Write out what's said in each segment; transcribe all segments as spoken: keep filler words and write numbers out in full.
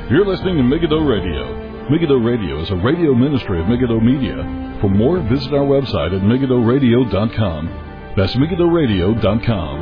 You're listening to Megiddo Radio. Megiddo Radio is a radio ministry of Megiddo Media. For more, visit our website at megiddo radio dot com. That's megiddo radio dot com.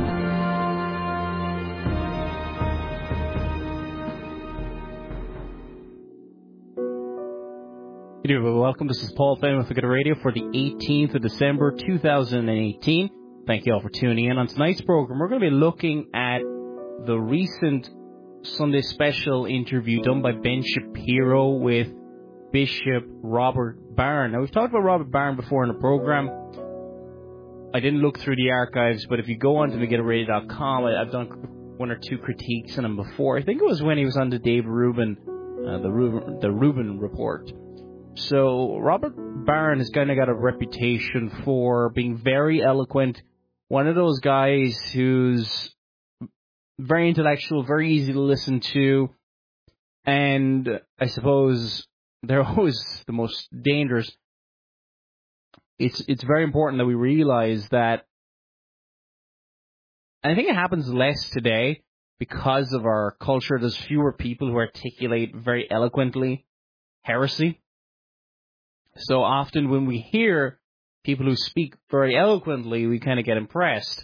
Welcome. This is Paul Flynn with Megiddo Radio for the eighteenth of December, two thousand eighteen. Thank you all for tuning in. On tonight's program, we're going to be looking at the recent Sunday special interview done by Ben Shapiro with Bishop Robert Barron. Now, we've talked about Robert Barron before in the program. I didn't look through the archives, but if you go on to megiddo radio dot com, I've done one or two critiques on him before. I think it was when he was on the Dave Rubin, uh, the Rubin, the Rubin Report. So Robert Barron has kind of got a reputation for being very eloquent. One of those guys who's very intellectual, very easy to listen to, and I suppose they're always the most dangerous. It's it's very important that we realize that, and I think it happens less today because of our culture. There's fewer people who articulate very eloquently heresy. So often when we hear people who speak very eloquently, we kind of get impressed.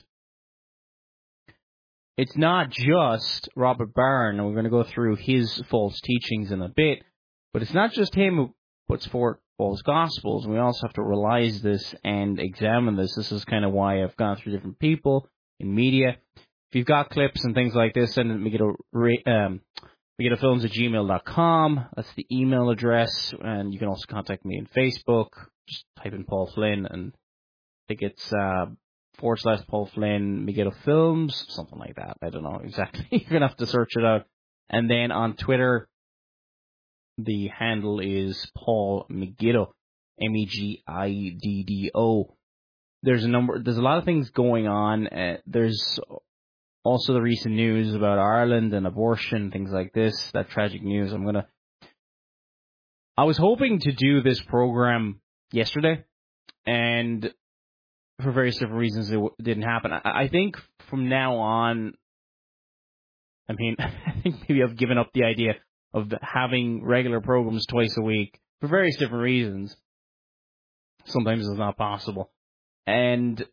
It's not just Robert Barron, and we're going to go through his false teachings in a bit, but it's not just him who puts forth false gospels. We also have to realize this and examine this. This is kind of why I've gone through different people in media. If you've got clips and things like this, send them to Megiddo, um, megiddo films at gmail dot com. That's the email address, and you can also contact me on Facebook. Just type in Paul Flynn, and I think it's uh, forward slash Paul Flynn Megiddo Films, something like that. I don't know exactly. You're going to have to search it out. And then on Twitter, the handle is Paul Megiddo, M E G I D D O. There's a number, there's a lot of things going on. Uh, there's also the recent news about Ireland and abortion, things like this, that tragic news. I'm going to, I was hoping to do this program yesterday, and for various different reasons, it w- didn't happen. I-, I think from now on, I mean, I think maybe I've given up the idea of having regular programs twice a week for various different reasons. Sometimes it's not possible. And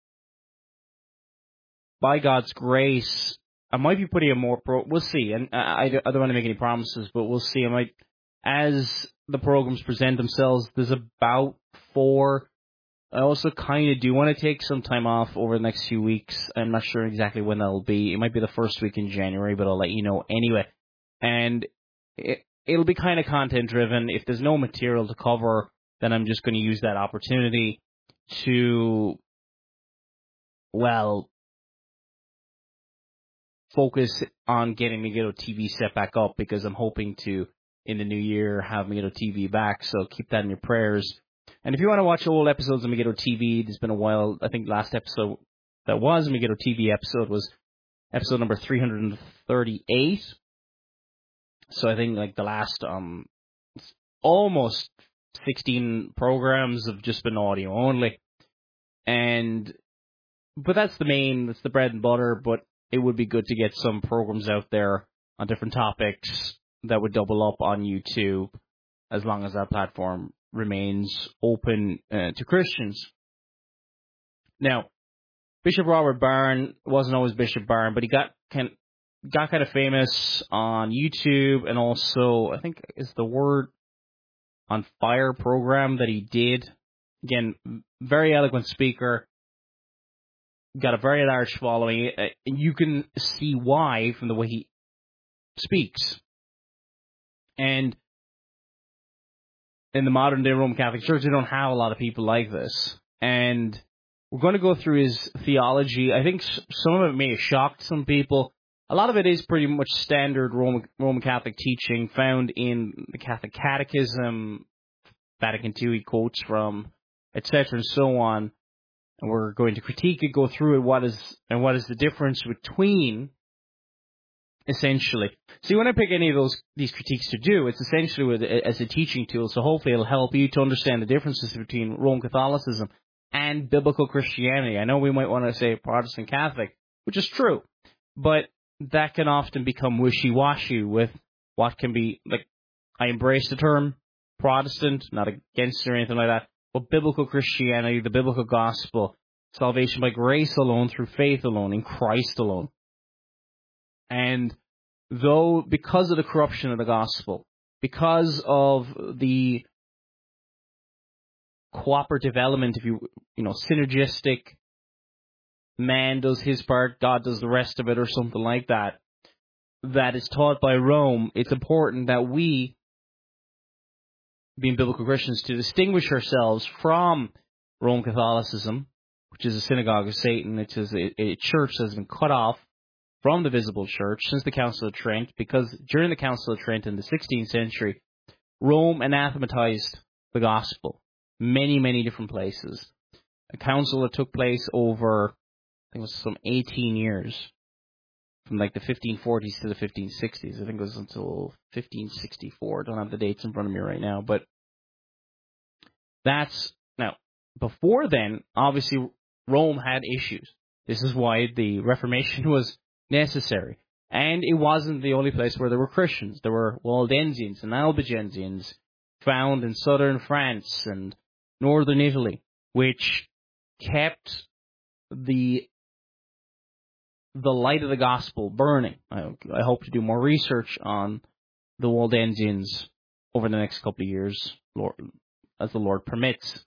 by God's grace, I might be putting a more pro. We'll see. And I, I don't want to make any promises, but we'll see. I might, as the programs present themselves, there's about four. I also kind of do want to take some time off over the next few weeks. I'm not sure exactly when that'll be. It might be the first week in January, but I'll let you know anyway. And it, it'll be kind of content-driven. If there's no material to cover, then I'm just going to use that opportunity to, well, focus on getting Megiddo T V set back up, because I'm hoping to, in the new year, have Megiddo T V back. So keep that in your prayers. And if you want to watch old episodes of Megiddo T V, there's been a while. I think last episode that was a Megiddo T V episode was episode number three hundred thirty-eight. So I think like the last um almost sixteen programs have just been audio only. And but that's the main, that's the bread and butter. But it would be good to get some programs out there on different topics that would double up on YouTube, as long as that platform remains open uh, to Christians. Now, Bishop Robert Barron wasn't always Bishop Barron, but he got kind got kind of famous on YouTube, and also I think is the Word on Fire program that he did. Again, very eloquent speaker, got a very large following, uh, and you can see why from the way he speaks. And in the modern day Roman Catholic Church, they don't have a lot of people like this. And we're going to go through his theology. I think some of it may have shocked some people. A lot of it is pretty much standard Roman, Roman Catholic teaching found in the Catholic Catechism, Vatican two he quotes from, et cetera, and so on. And we're going to critique it, go through it, what is and what is the difference between, essentially. See, when I pick any of those these critiques to do, it's essentially with, as a teaching tool, so hopefully it'll help you to understand the differences between Roman Catholicism and biblical Christianity. I know we might want to say Protestant Catholic, which is true, but that can often become wishy-washy with what can be, like, I embrace the term Protestant, not against it or anything like that, but biblical Christianity, the biblical gospel, salvation by grace alone, through faith alone, in Christ alone. And though, because of the corruption of the gospel, because of the cooperative element, if you, you know, synergistic, man does his part, God does the rest of it, or something like that, that is taught by Rome, it's important that we, being biblical Christians, to distinguish ourselves from Roman Catholicism, which is a synagogue of Satan, which is a, a church that has been cut off from the visible church since the Council of Trent, because during the Council of Trent in the sixteenth century, Rome anathematized the gospel many, many different places. A council that took place over, I think it was some eighteen years, from like the fifteen forties to the fifteen sixties. I think it was until fifteen sixty-four. I don't have the dates in front of me right now, but that's, now, before then, obviously, Rome had issues. This is why the Reformation was necessary. And it wasn't the only place where there were Christians. There were Waldensians and Albigensians found in southern France and northern Italy, which kept the the light of the gospel burning. I, I hope to do more research on the Waldensians over the next couple of years, Lord, as the Lord permits.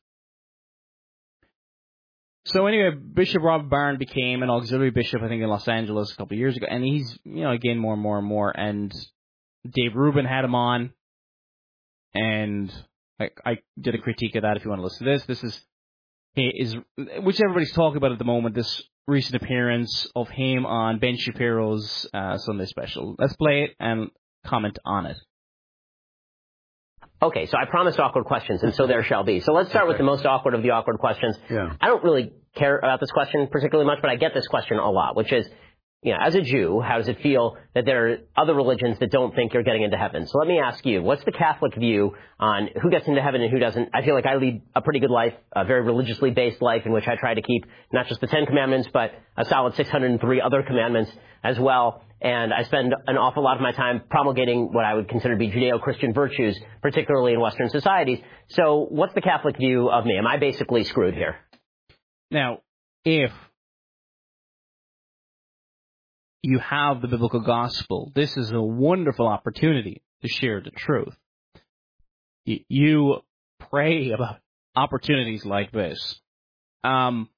So anyway, Bishop Robert Barron became an auxiliary bishop, I think, in Los Angeles a couple of years ago, and he's, you know, again, more and more and more, and Dave Rubin had him on, and I, I did a critique of that if you want to listen to this. This is, is which everybody's talking about at the moment, this recent appearance of him on Ben Shapiro's uh, Sunday special. Let's play it and comment on it. Okay, so I promised awkward questions, and so there shall be. So let's start with the most awkward of the awkward questions. Yeah. I don't really care about this question particularly much, but I get this question a lot, which is, you know, as a Jew, how does it feel that there are other religions that don't think you're getting into heaven? So let me ask you, what's the Catholic view on who gets into heaven and who doesn't? I feel like I lead a pretty good life, a very religiously based life in which I try to keep not just the Ten Commandments, but a solid six hundred three other commandments as well. And I spend an awful lot of my time promulgating what I would consider to be Judeo-Christian virtues, particularly in Western societies. So what's the Catholic view of me? Am I basically screwed here? Now, if you have the biblical gospel, this is a wonderful opportunity to share the truth. You pray about opportunities like this. Um,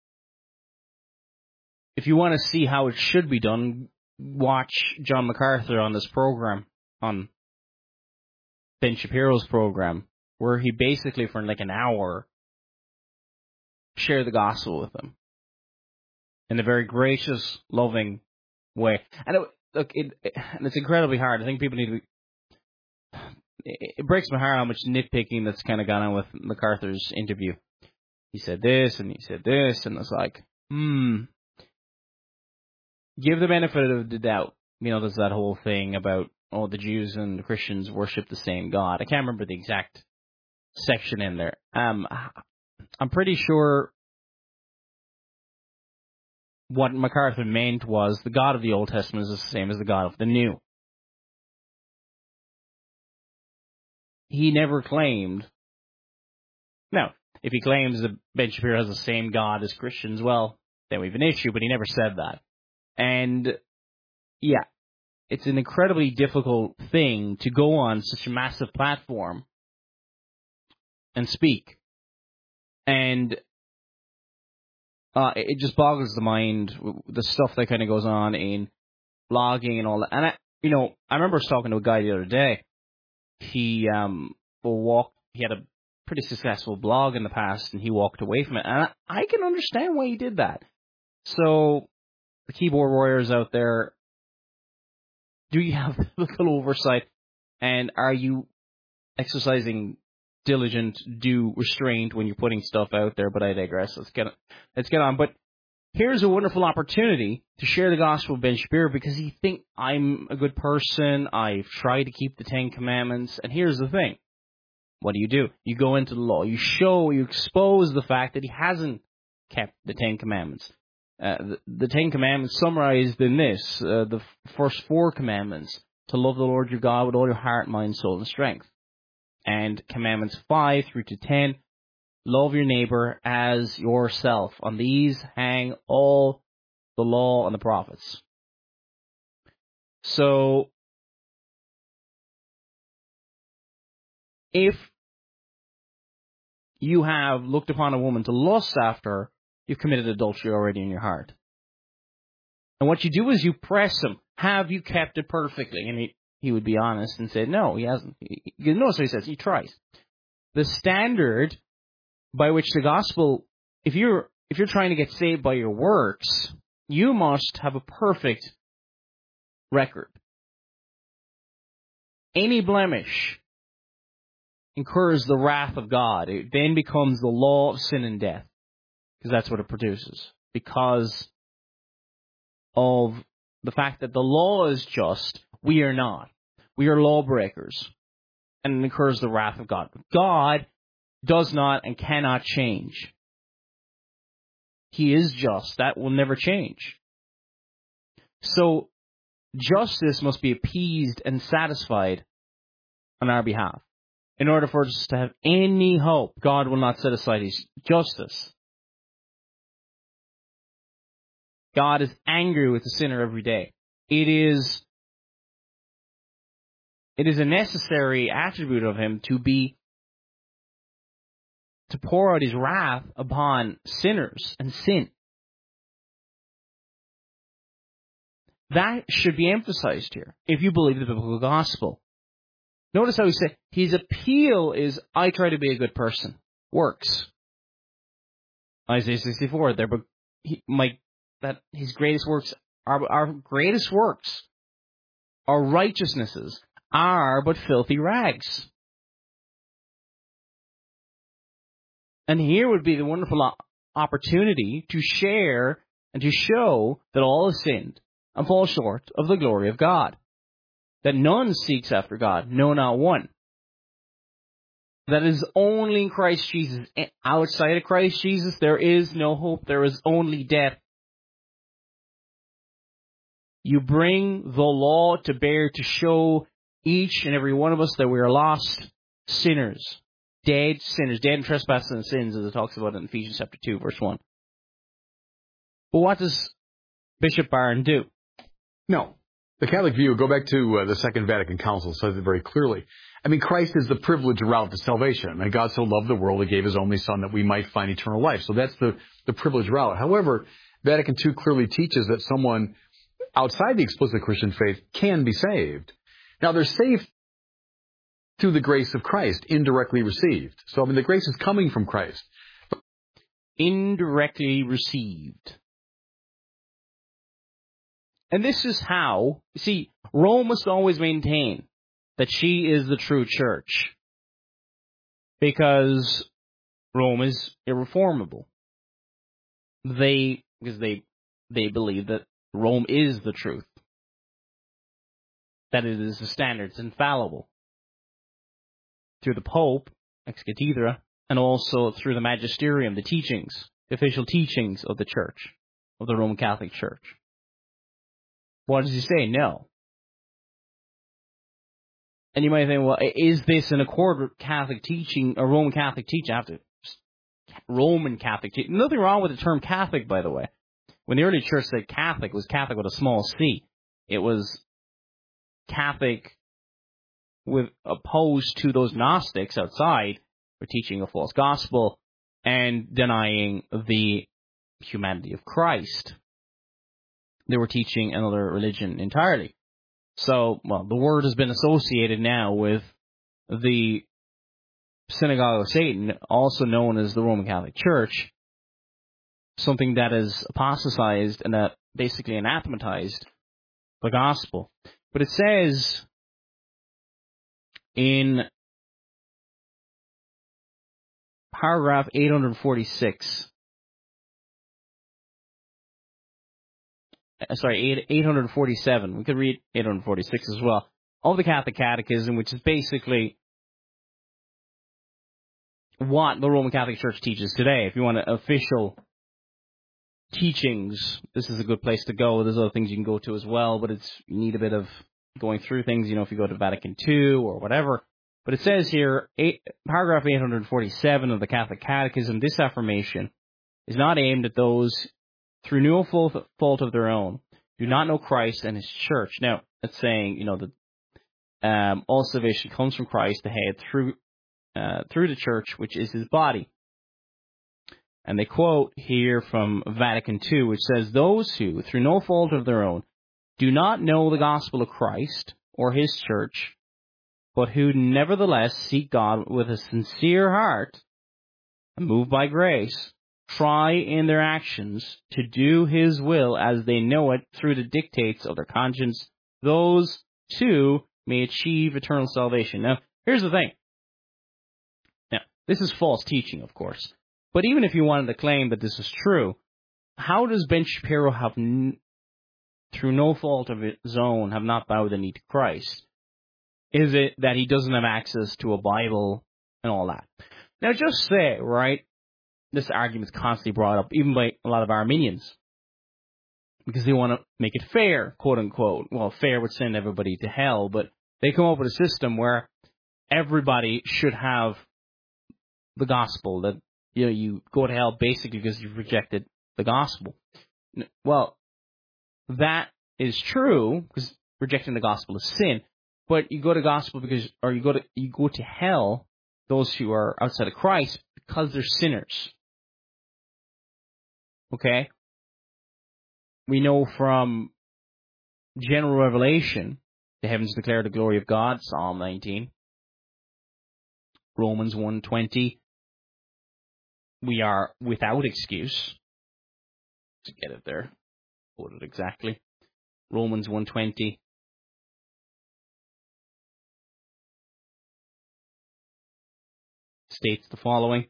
if you want to see how it should be done, watch John MacArthur on this program, on Ben Shapiro's program, where he basically, for like an hour, shared the gospel with them in a very gracious, loving way. And it, look, it, it, and it's incredibly hard. I think people need to be, it, it breaks my heart how much nitpicking that's kind of gone on with MacArthur's interview. He said this, and he said this, and it's like, hmm, give the benefit of the doubt. You know, there's that whole thing about, oh, the Jews and the Christians worship the same God. I can't remember the exact section in there. Um, I'm pretty sure what MacArthur meant was the God of the Old Testament is the same as the God of the New. He never claimed. Now, if he claims that Ben Shapiro has the same God as Christians, well, then we have an issue, but he never said that. And, yeah, it's an incredibly difficult thing to go on such a massive platform and speak. And uh, it just boggles the mind, the stuff that kind of goes on in blogging and all that. And, I, you know, I remember talking to a guy the other day. He um walked, he had a pretty successful blog in the past, and he walked away from it. And I, I can understand why he did that. So, the keyboard warriors out there, do you have biblical oversight, and are you exercising diligent, due restraint when you're putting stuff out there? But I digress. Let's get let's get on. But here's a wonderful opportunity to share the gospel of Ben Shapiro, because you think I'm a good person. I've tried to keep the Ten Commandments, and here's the thing: what do you do? You go into the law. You show, you expose the fact that he hasn't kept the Ten Commandments. Uh, the, the Ten Commandments summarized in this, uh, the f- first four commandments to love the Lord your God with all your heart, mind, soul, and strength. And commandments five through to ten, love your neighbor as yourself. On these hang all the law and the prophets. So, if you have looked upon a woman to lust after her, you've committed adultery already in your heart. And what you do is you press him, have you kept it perfectly? And he, he would be honest and say, no, he hasn't. He, he, no, so he says, he tries. The standard by which the gospel, if you're, if you're trying to get saved by your works, you must have a perfect record. Any blemish incurs the wrath of God. It then becomes the law of sin and death, because that's what it produces. Because of the fact that the law is just, we are not. We are lawbreakers, and it incurs the wrath of God. God does not and cannot change. He is just. That will never change. So, justice must be appeased and satisfied on our behalf. In order for us to have any hope, God will not set aside his justice. God is angry with the sinner every day. It is, it is a necessary attribute of him to be, to pour out his wrath upon sinners and sin. That should be emphasized here, if you believe the biblical gospel. Notice how he said, his appeal is, I try to be a good person. Works. Isaiah sixty-four, there, but he, my, that his greatest works, our, our greatest works, our righteousnesses, are but filthy rags. And here would be the wonderful opportunity to share and to show that all have sinned and fall short of the glory of God. That none seeks after God, no, not one. That is only in Christ Jesus. Outside of Christ Jesus, there is no hope. There is only death. You bring the law to bear to show each and every one of us that we are lost sinners. Dead sinners. Dead in trespasses and sins, as it talks about in Ephesians chapter two, verse one. But what does Bishop Barron do? No. The Catholic view, go back to uh, the Second Vatican Council, says it very clearly. I mean, Christ is the privileged route to salvation. And God so loved the world, he gave his only Son that we might find eternal life. So that's the, the privileged route. However, Vatican two clearly teaches that someone outside the explicit Christian faith can be saved. Now, they're saved through the grace of Christ, indirectly received. So, I mean, the grace is coming from Christ. Indirectly received. And this is how, you see, Rome must always maintain that she is the true church. Because Rome is irreformable. They, because they, they believe that Rome is the truth. That it is the standard, it's infallible. Through the Pope, ex cathedra, and also through the magisterium, the teachings, the official teachings of the Church, of the Roman Catholic Church. What does he say? No. And you might think, well, is this in accord with Catholic teaching, or Roman Catholic teaching? I have to, Roman Catholic teaching. Nothing wrong with the term Catholic, by the way. When the early church said Catholic, it was Catholic with a small c. It was Catholic with opposed to those Gnostics outside for teaching a false gospel and denying the humanity of Christ. They were teaching another religion entirely. So, well, the word has been associated now with the Synagogue of Satan, also known as the Roman Catholic Church, something that is apostatized and that basically anathematized the gospel. But it says in paragraph eight forty-six, sorry, eight forty-seven, we could read eight forty-six as well, of the Catholic Catechism, which is basically what the Roman Catholic Church teaches today. If you want official teachings, this is a good place to go. There's other things you can go to as well, but it's you need a bit of going through things, you know, if you go to Vatican two or whatever. But it says here, eight, paragraph eight hundred forty-seven of the Catholic Catechism, this affirmation is not aimed at those through no fault of their own do not know Christ and his church. Now, it's saying, you know, that um, all salvation comes from Christ, the head, through uh, through the church, which is his body. And they quote here from Vatican two, which says, those who, through no fault of their own, do not know the gospel of Christ or his church, but who nevertheless seek God with a sincere heart and moved by grace, try in their actions to do his will as they know it through the dictates of their conscience, those too may achieve eternal salvation. Now, here's the thing. Now, this is false teaching, of course. But even if you wanted to claim that this is true, how does Ben Shapiro have, n- through no fault of his own, have not bowed the knee to Christ? Is it that he doesn't have access to a Bible and all that? Now, just say, right, this argument is constantly brought up, even by a lot of Arminians, because they want to make it fair, quote unquote. Well, fair would send everybody to hell, but they come up with a system where everybody should have the gospel, that, you know, you go to hell basically because you've rejected the gospel. Well, that is true, because rejecting the gospel is sin. But you go to gospel because, or you go to you go to hell, those who are outside of Christ, because they're sinners. Okay? We know from general revelation, the heavens declare the glory of God, Psalm nineteen. Romans one twenty. We are without excuse. To get it there, quote it exactly. Romans one twenty. States the following.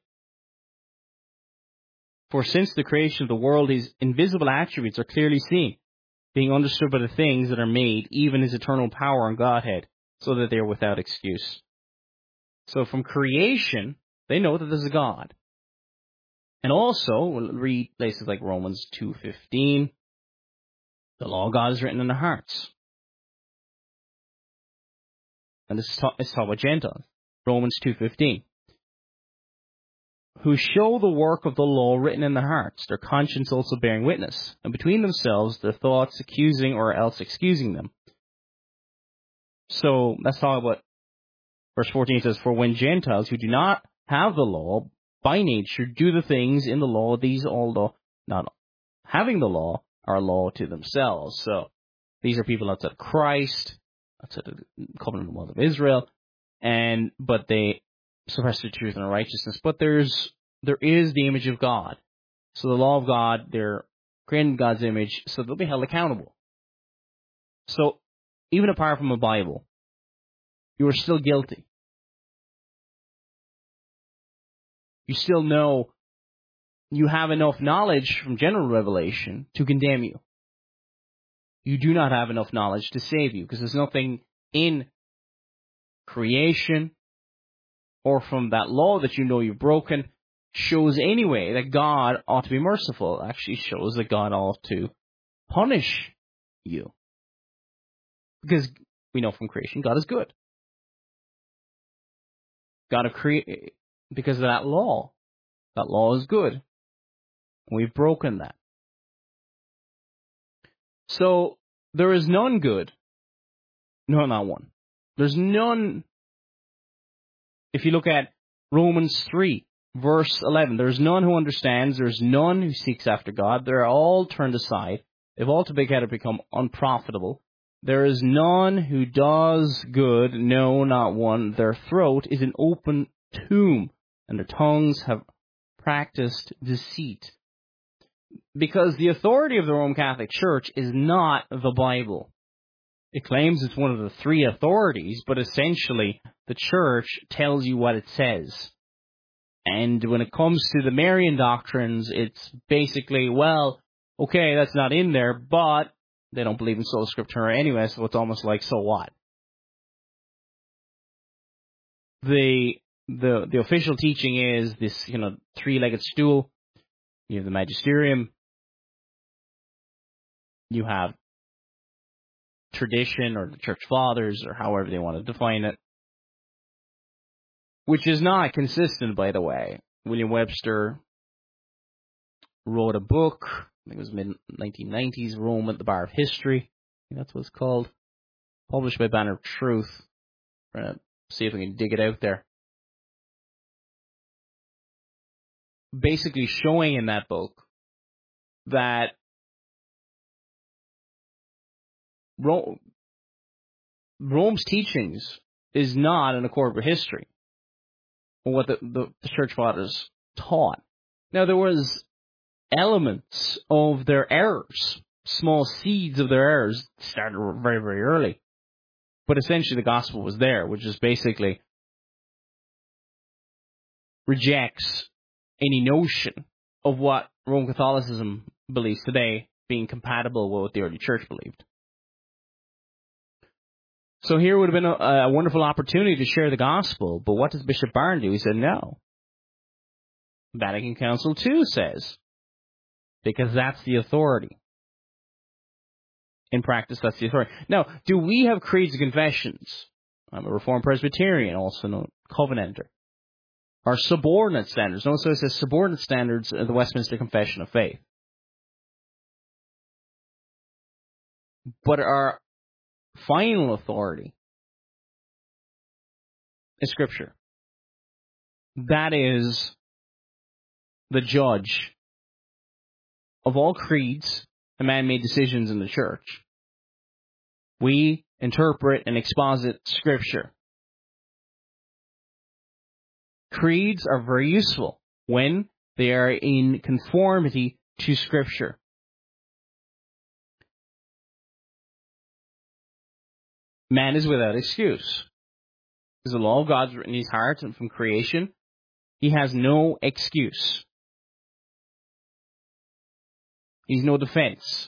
For since the creation of the world, his invisible attributes are clearly seen, being understood by the things that are made, even his eternal power and Godhead, so that they are without excuse. So from creation, they know that there's a God. And also, we'll read places like Romans two fifteen, the law of God is written in their hearts. And this is taught, it's taught by Gentiles. Romans two fifteen. Who show the work of the law written in their hearts, their conscience also bearing witness, and between themselves their thoughts accusing or else excusing them. So let's talk about verse fourteen. It says, for when Gentiles who do not have the law by nature do the things in the law, these although not having the law are a law to themselves. So these are people outside of Christ, outside of the covenant world of Israel, and but they suppress the truth and righteousness. But there's there is the image of God. So the law of God, they're created in God's image, so they'll be held accountable. So even apart from a Bible, you are still guilty. You still know you have enough knowledge from general revelation to condemn you. You do not have enough knowledge to save you, because there's nothing in creation or from that law that you know you've broken shows anyway that God ought to be merciful. It actually shows that God ought to punish you. Because we know from creation God is good. God have created, because of that law. That law is good. We've broken that. So there is none good. No, not one. There's none. If you look at Romans three, verse eleven, there's none who understands, there's none who seeks after God. They're all turned aside. They've all together become unprofitable. There is none who does good, no, not one. Their throat is an open tomb, and their tongues have practiced deceit. Because the authority of the Roman Catholic Church is not the Bible. It claims it's one of the three authorities, but essentially the Church tells you what it says. And when it comes to the Marian doctrines, it's basically, well, okay, that's not in there, but they don't believe in sola scriptura anyway, so it's almost like, so what? The the the official teaching is this, you know, three-legged stool. You have the magisterium. You have tradition or the church fathers or however they want to define it, which is not consistent, by the way. William Webster wrote a book, I think it was mid nineteen nineties, Rome at the Bar of History. I think that's what it's called. Published by Banner of Truth. We're going to see if we can dig it out there. Basically showing in that book that Rome, Rome's teachings is not in accord with history, or what the, the, the church fathers taught. Now, there was elements of their errors, small seeds of their errors, started very, very early. But essentially the gospel was there, which is basically rejects any notion of what Roman Catholicism believes today being compatible with what the early church believed. So here would have been a, a wonderful opportunity to share the gospel, but what does Bishop Barron do? He said no. Vatican Council two says, because that's the authority. In practice, that's the authority. Now, do we have creeds and confessions? I'm a Reformed Presbyterian, also known Covenanter. Our subordinate standards. Notice it says subordinate standards of the Westminster Confession of Faith. But our final authority is Scripture. That is the judge of all creeds and man-made decisions in the church. We interpret and exposit Scripture. Creeds are very useful when they are in conformity to Scripture. Man is without excuse. Because the law of God's written in his heart and from creation, he has no excuse. He's no defense.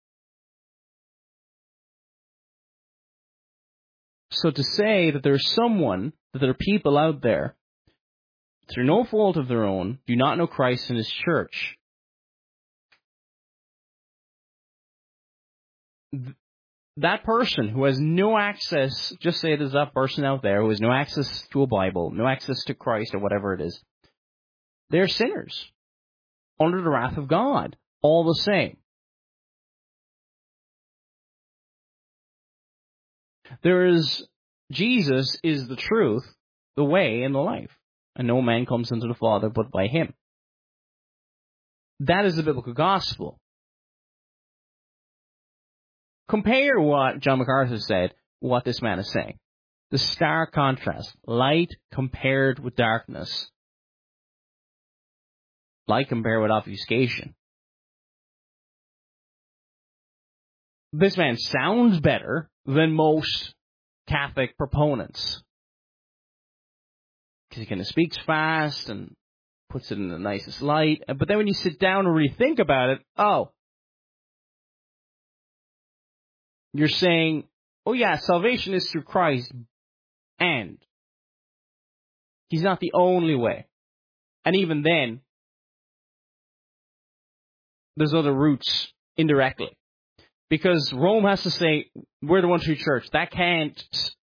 So to say that there's someone, that there are people out there, through no fault of their own, do not know Christ and His church, th- that person who has no access, just say there's that person out there who has no access to a Bible, no access to Christ or whatever it is, they're sinners under the wrath of God, all the same. There is, Jesus is the truth, the way, and the life. And no man comes unto the Father but by Him. That is the biblical gospel. Compare what John MacArthur said, what this man is saying. The stark contrast. Light compared with darkness. Light compared with obfuscation. This man sounds better than most Catholic proponents. Because he kind of speaks fast and puts it in the nicest light. But then when you sit down and really think about it, oh, you're saying, oh yeah, salvation is through Christ, and He's not the only way. And even then, there's other routes indirectly. Because Rome has to say, we're the one true church. That can't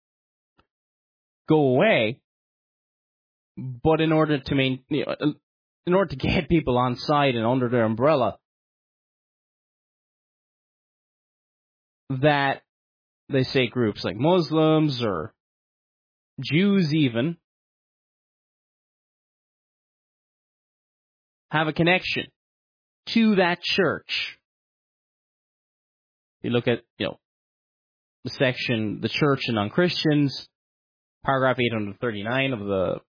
go away. But in order to main, you know, in order to get people on side and under their umbrella, that they say groups like Muslims or Jews even have a connection to that church. You look at, you know, the section, the church and non-Christians, paragraph eight hundred thirty-nine of the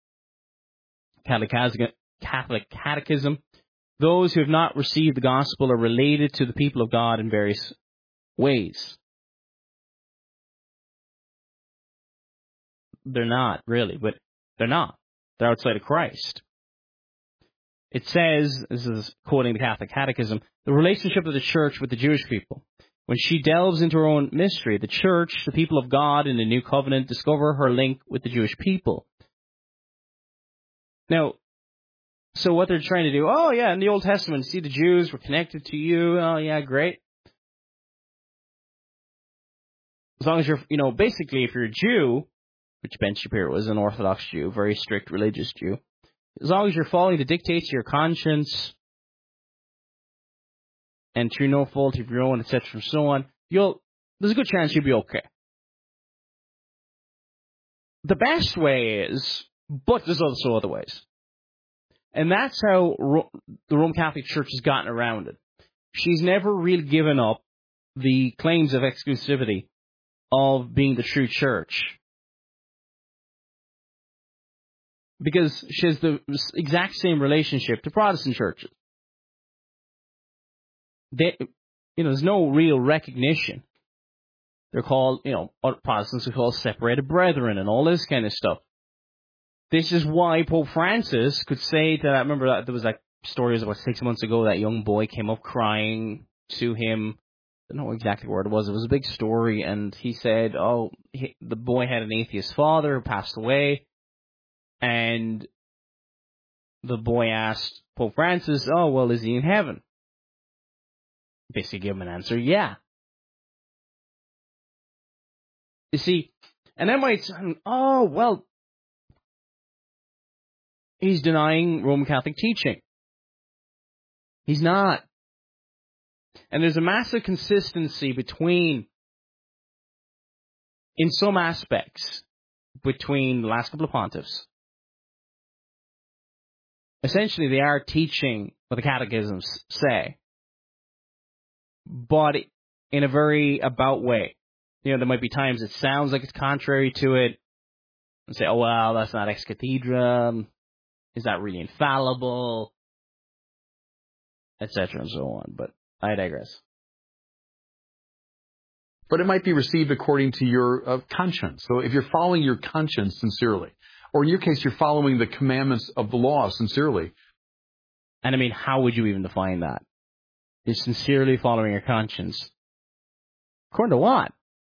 Catholic Catechism. Those who have not received the gospel are related to the people of God in various ways. They're not, really, but they're not. They're outside of Christ. It says, this is quoting the Catholic Catechism, the relationship of the church with the Jewish people. When she delves into her own mystery, the church, the people of God in the new covenant, discover her link with the Jewish people. Now, so what they're trying to do, oh yeah, in the Old Testament, see the Jews were connected to you, oh yeah, great. as long as you're, you know, basically if you're a Jew, which Ben Shapiro was, an Orthodox Jew, very strict religious Jew, as long as you're following the dictates of your conscience and through no fault of your own, et cetera, and so on, you'll there's a good chance you'll be okay. The best way is, but there's also other ways. And that's how Ro- the Roman Catholic Church has gotten around it. She's never really given up the claims of exclusivity of being the true church. Because she has the exact same relationship to Protestant churches. They, you know, there's no real recognition. They're called, you know, Protestants are called separated brethren and all this kind of stuff. This is why Pope Francis could say that, I remember that there was like stories about six months ago, that young boy came up crying to him. I don't know exactly what it was. It was a big story, and he said, oh, he, the boy had an atheist father who passed away, and the boy asked Pope Francis, oh, well, is he in heaven? Basically give him an answer, yeah. You see, and that might sound, oh, well, he's denying Roman Catholic teaching. He's not. And there's a massive consistency between, in some aspects, between the last couple of pontiffs. Essentially, they are teaching what the catechisms say, but in a very about way. You know, there might be times it sounds like it's contrary to it, and say, oh, well, that's not ex cathedra, is that really infallible, et cetera, and so on. But I digress. But it might be received according to your uh, conscience. So if you're following your conscience sincerely, or in your case, you're following the commandments of the law sincerely. And I mean, how would you even define that? You're sincerely following your conscience. According to what?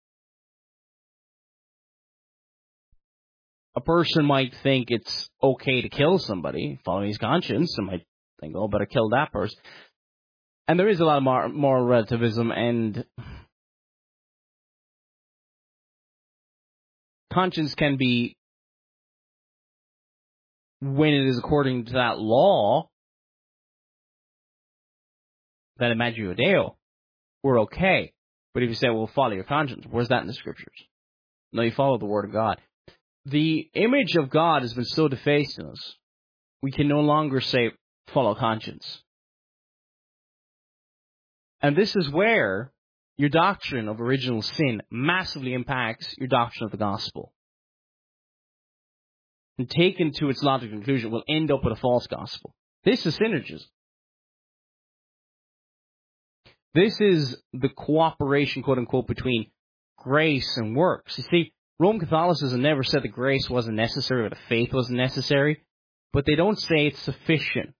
A person might think it's okay to kill somebody, following his conscience, and might think, oh, better kill that person. And there is a lot of moral, moral relativism, and conscience can be, when it is according to that law, that Imagine Deo, we're okay. But if you say, well, follow your conscience, where's that in the scriptures? No, you follow the word of God. The image of God has been so defaced in us, we can no longer say, follow conscience. And this is where your doctrine of original sin massively impacts your doctrine of the gospel. And taken to its logical conclusion, will end up with a false gospel. This is synergism. This is the cooperation, quote unquote, between grace and works. You see, Roman Catholicism never said that grace wasn't necessary or that faith wasn't necessary, but they don't say it's sufficient.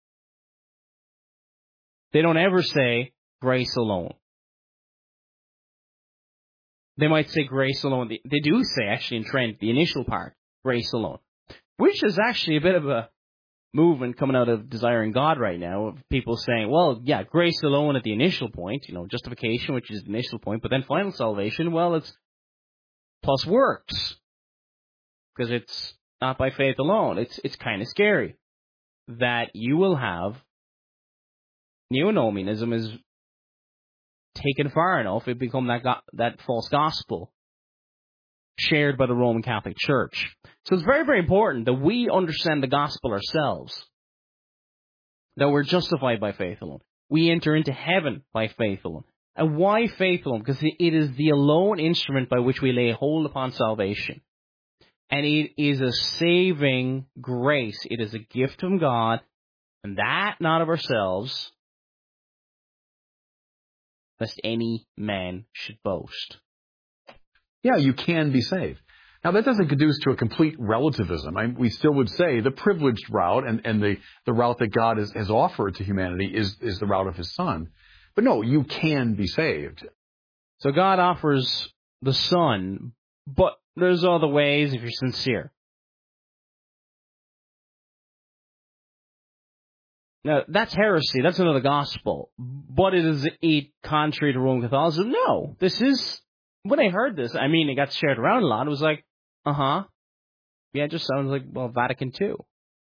They don't ever say grace alone. They might say grace alone. They do say, actually, in Trent, the initial part, grace alone, which is actually a bit of a movement coming out of Desiring God right now, of people saying, well, yeah, grace alone at the initial point, you know, justification, which is the initial point, but then final salvation, well, it's plus works, because it's not by faith alone. It's it's kind of scary that you will have neonomianism is taken far enough, it become that go- that false gospel shared by the Roman Catholic Church. So it's very, very important that we understand the gospel ourselves, that we're justified by faith alone. We enter into heaven by faith alone. And why faith alone? Because it is the alone instrument by which we lay hold upon salvation. And it is a saving grace. It is a gift from God, and that not of ourselves, lest any man should boast. Yeah, you can be saved. Now, that doesn't conduce to a complete relativism. I mean, we still would say the privileged route and, and the, the route that God has, has offered to humanity is, is the route of his Son. But no, you can be saved. So God offers the Son, but there's other ways if you're sincere. Now, that's heresy. That's another gospel. But it is it contrary to Roman Catholicism? No. This is when I heard this, I mean, it got shared around a lot. It was like, uh-huh. Yeah, it just sounds like, well, Vatican two.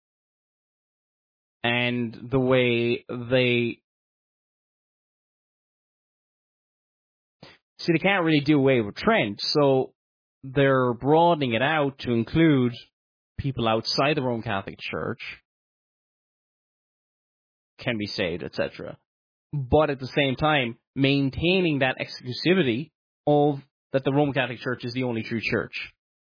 And the way they... See, they can't really do away with Trent, so they're broadening it out to include people outside the Roman Catholic Church can be saved, et cetera. But at the same time, maintaining that exclusivity of that the Roman Catholic Church is the only true church.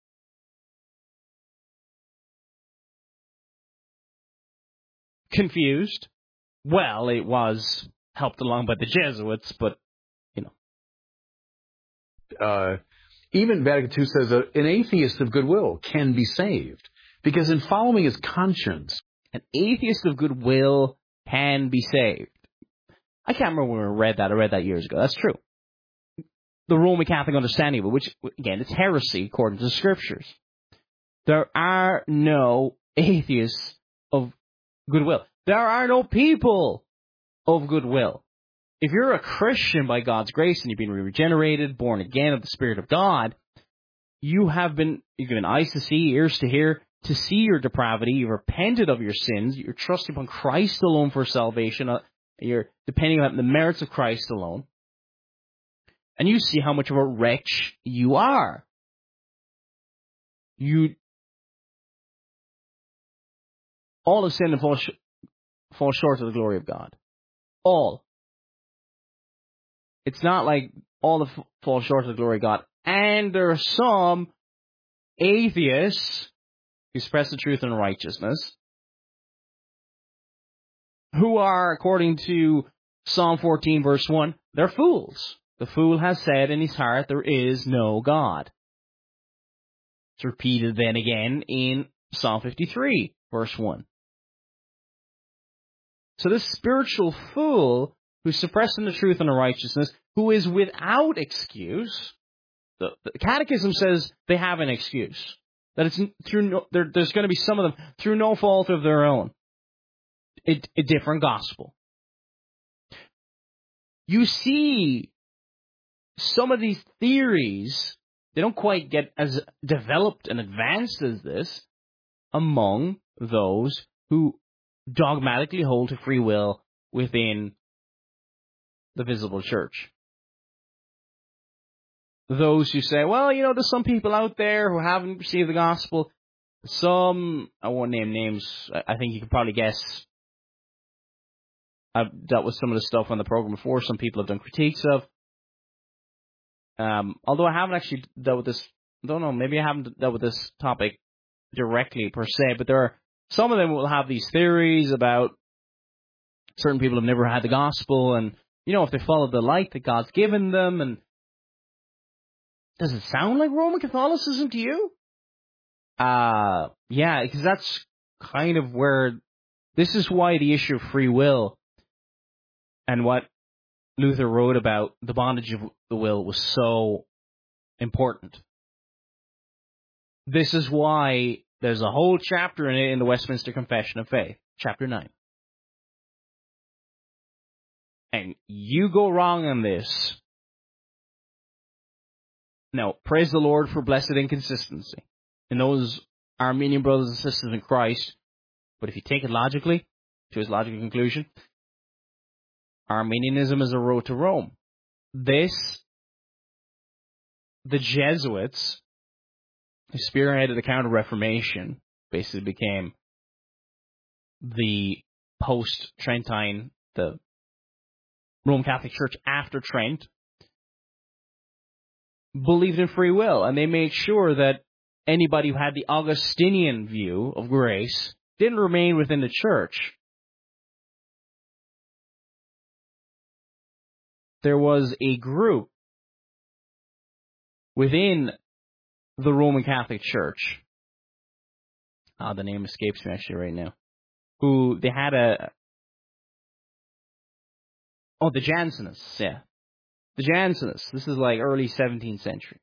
Confused? Well, it was helped along by the Jesuits, but, you know. Uh, even Vatican two says that an atheist of goodwill can be saved. Because in following his conscience... An atheist of goodwill can be saved. I can't remember when I read that. I read that years ago. That's true. The Roman Catholic understanding of it, which, again, it's heresy according to the Scriptures. There are no atheists of goodwill. There are no people of goodwill. If you're a Christian by God's grace and you've been regenerated, born again of the Spirit of God, you have been you've given eyes to see, ears to hear, to see your depravity. You've repented of your sins. You're trusting upon Christ alone for salvation. You're depending on the merits of Christ alone. And you see how much of a wretch you are. You all have sinned and fall, sh- fall short of the glory of God. All. It's not like all have fall short of the glory of God. And there are some atheists who suppress the truth and righteousness, who are, according to Psalm fourteen, verse one, they're fools. The fool has said in his heart, there is no God. It's repeated then again in Psalm fifty-three, verse one. So this spiritual fool who's suppressing the truth and the righteousness, who is without excuse, the, the Catechism says they have an excuse. That it's through no, there, there's going to be some of them through no fault of their own. A, a different gospel. You see some of these theories, they don't quite get as developed and advanced as this among those who dogmatically hold to free will within the visible church. Those who say, well, you know, there's some people out there who haven't received the gospel. Some, I won't name names, I think you can probably guess. I've dealt with some of the stuff on the program before, some people have done critiques of. Um, although I haven't actually dealt with this, I don't know, maybe I haven't dealt with this topic directly per se, but there are, some of them will have these theories about certain people have never had the gospel, and, you know, if they follow the light that God's given them, and does it sound like Roman Catholicism to you? Uh, yeah, because that's kind of where, this is why the issue of free will and what Luther wrote about the bondage of the will was so important. This is why there's a whole chapter in it in the Westminster Confession of Faith, chapter nine. And you go wrong on this. Now, praise the Lord for blessed inconsistency in those Armenian brothers and sisters in Christ. But if you take it logically, to his logical conclusion, Arminianism is a road to Rome. This, the Jesuits, who spearheaded the Counter-Reformation, basically became the post-Trentine, the Roman Catholic Church after Trent, believed in free will, and they made sure that anybody who had the Augustinian view of grace didn't remain within the church. There was a group within the Roman Catholic Church, ah, the name escapes me actually right now, who they had a, oh, the Jansenists, yeah. The Jansenists, this is like early seventeenth century.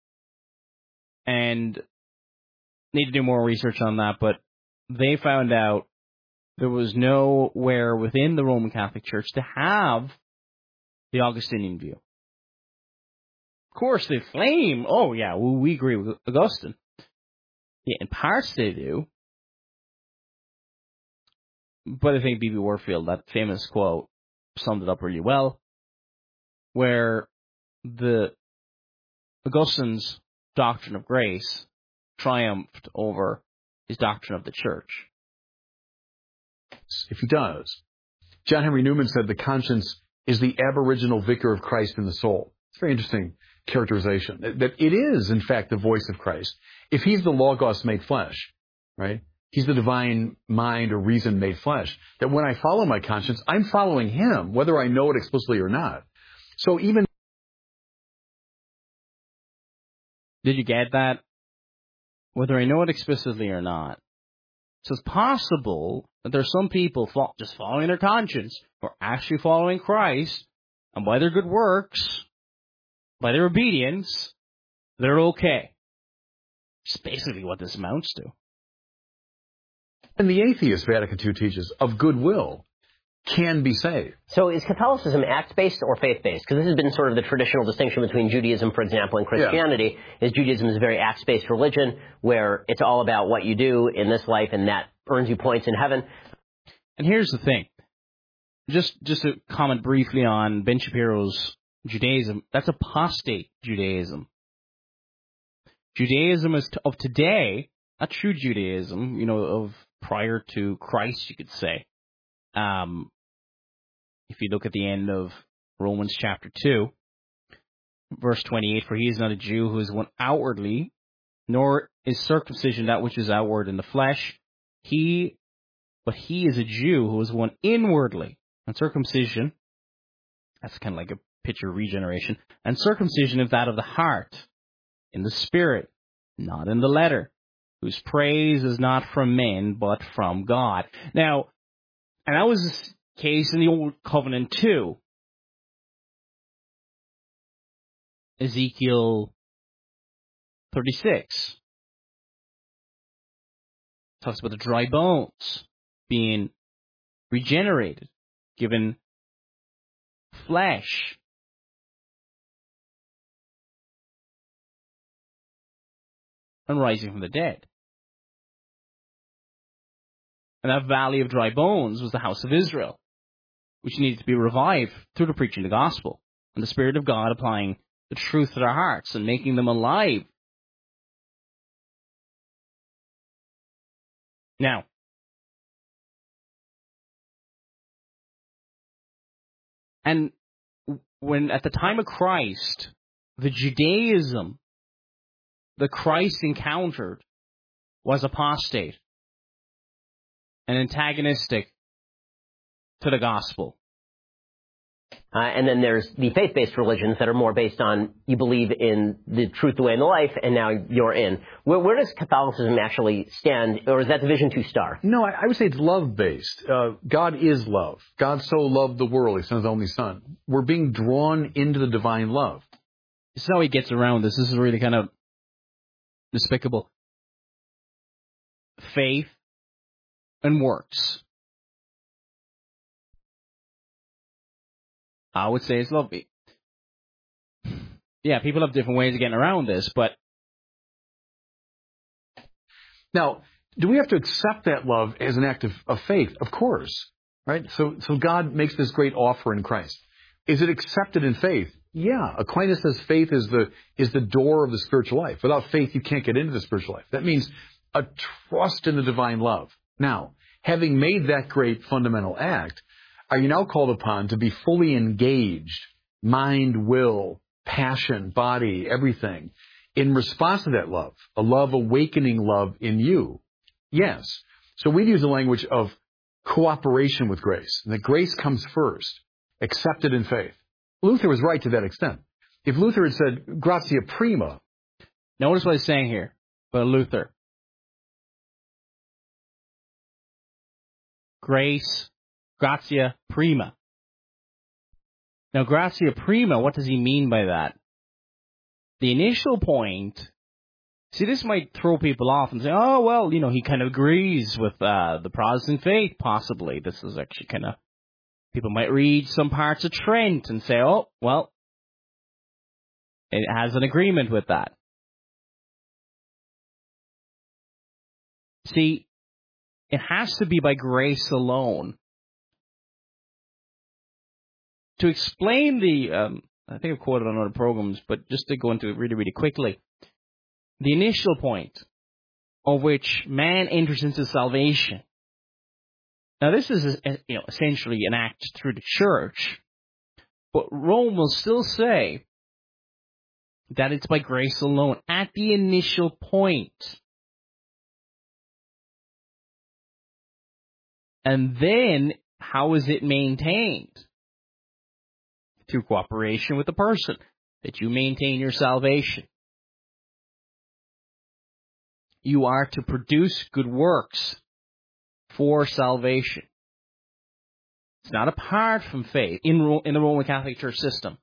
And need to do more research on that, but they found out there was nowhere within the Roman Catholic Church to have the Augustinian view. course they claim, oh yeah, well, we agree with Augustine. Yeah, in parts they do. But I think B B Warfield, that famous quote, summed it up really well, where the Augustine's doctrine of grace triumphed over his doctrine of the church. If he does. John Henry Newman said the conscience is the aboriginal vicar of Christ in the soul. It's a very interesting characterization. That it is, in fact, the voice of Christ. If he's the Logos made flesh, right? He's the divine mind or reason made flesh. That when I follow my conscience, I'm following him, whether I know it explicitly or not. So even... Did you get that? Whether I know it explicitly or not. So it's possible that there's some people fo- just following their conscience, or actually following Christ, and by their good works, by their obedience, they're okay. It's basically what this amounts to. And the atheist, Vatican two teaches, of goodwill, can be saved. So is Catholicism act-based or faith-based? Because this has been sort of the traditional distinction between Judaism, for example, and Christianity, yeah. is Judaism is a very acts-based religion where it's all about what you do in this life and that earns you points in heaven. And here's the thing. Just, just to comment briefly on Ben Shapiro's Judaism, that's apostate Judaism. Judaism is t- of today, not true Judaism, you know, of prior to Christ, you could say. Um, if you look at the end of Romans chapter two, verse twenty-eight, for he is not a Jew who is one outwardly, nor is circumcision that which is outward in the flesh. He, but he is a Jew who is one inwardly. And circumcision, that's kind of like a picture of regeneration. And circumcision is that of the heart, in the spirit, not in the letter, whose praise is not from men, but from God. Now, and that was the case in the Old Covenant too. Ezekiel thirty-six talks about the dry bones being regenerated, given flesh. And rising from the dead. And that valley of dry bones was the house of Israel, which needed to be revived through the preaching of the gospel and the Spirit of God applying the truth to their hearts and making them alive. Now, and when at the time of Christ, the Judaism that Christ encountered was apostate and antagonistic to the gospel. Uh, and then there's the faith-based religions that are more based on you believe in the truth, the way, and the life, and now you're in. Where, where does Catholicism actually stand, or is that division too stark? No, I, I would say it's love-based. Uh, God is love. God so loved the world, he sent his only son. We're being drawn into the divine love. This is how he gets around this. This is really kind of despicable. Faith and works. I would say it's love. Yeah, people have different ways of getting around this, but... Now, do we have to accept that love as an act of, of faith? Of course, right? So, so God makes this great offer in Christ. Is it accepted in faith? Yeah. Aquinas says faith is the, is the door of the spiritual life. Without faith, you can't get into the spiritual life. That means a trust in the divine love. Now, having made that great fundamental act, are you now called upon to be fully engaged, mind, will, passion, body, everything, in response to that love, a love awakening love in you? Yes. So we use the language of cooperation with grace, and that grace comes first, accepted in faith. Luther was right to that extent. If Luther had said, gratia prima. Notice what he's saying here about Luther. Grace, gratia prima. Now, gratia prima, what does he mean by that? The initial point, see, this might throw people off and say, oh, well, you know, he kind of agrees with uh, the Protestant faith, possibly. This is actually kind of, people might read some parts of Trent and say, oh, well, It has an agreement with that. See, it has to be by grace alone. To explain the, um, I think I've quoted on other programs, but just to go into it really, really quickly, the initial point of which man enters into salvation. Now, this is, you know, essentially an act through the church, but Rome will still say that it's by grace alone at the initial point. And then, how is it maintained? Through cooperation with the person, that you maintain your salvation. You are to produce good works for salvation. It's not apart from faith in, in the Roman Catholic Church system.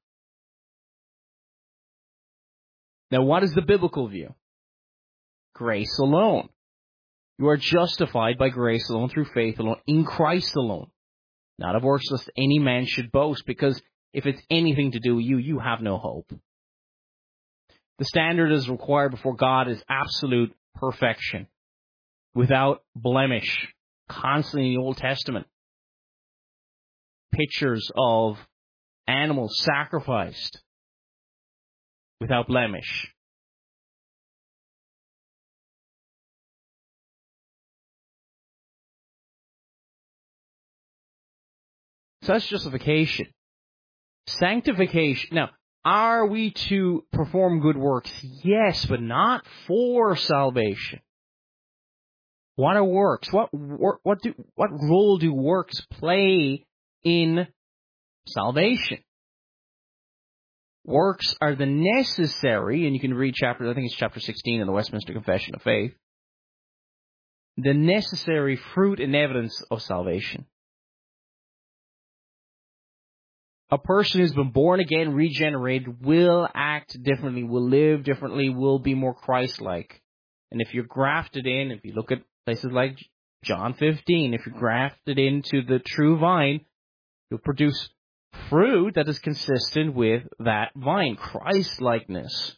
Now, what is the biblical view? Grace alone. You are justified by grace alone, through faith alone, in Christ alone. Not of works lest any man should boast, because if it's anything to do with you, you have no hope. The standard is required before God is absolute perfection, without blemish, constantly in the Old Testament. Pictures of animals sacrificed without blemish. So that's justification. Sanctification. Now, are we to perform good works? Yes, but not for salvation. What are works? What what do what role do works play in salvation? Works are the necessary, and you can read chapter, I think it's chapter sixteen in the Westminster Confession of Faith, the necessary fruit and evidence of salvation. A person who's been born again, regenerated, will act differently, will live differently, will be more Christ-like. And if you're grafted in, if you look at places like John fifteen, if you're grafted into the true vine, you'll produce fruit that is consistent with that vine, Christ-likeness.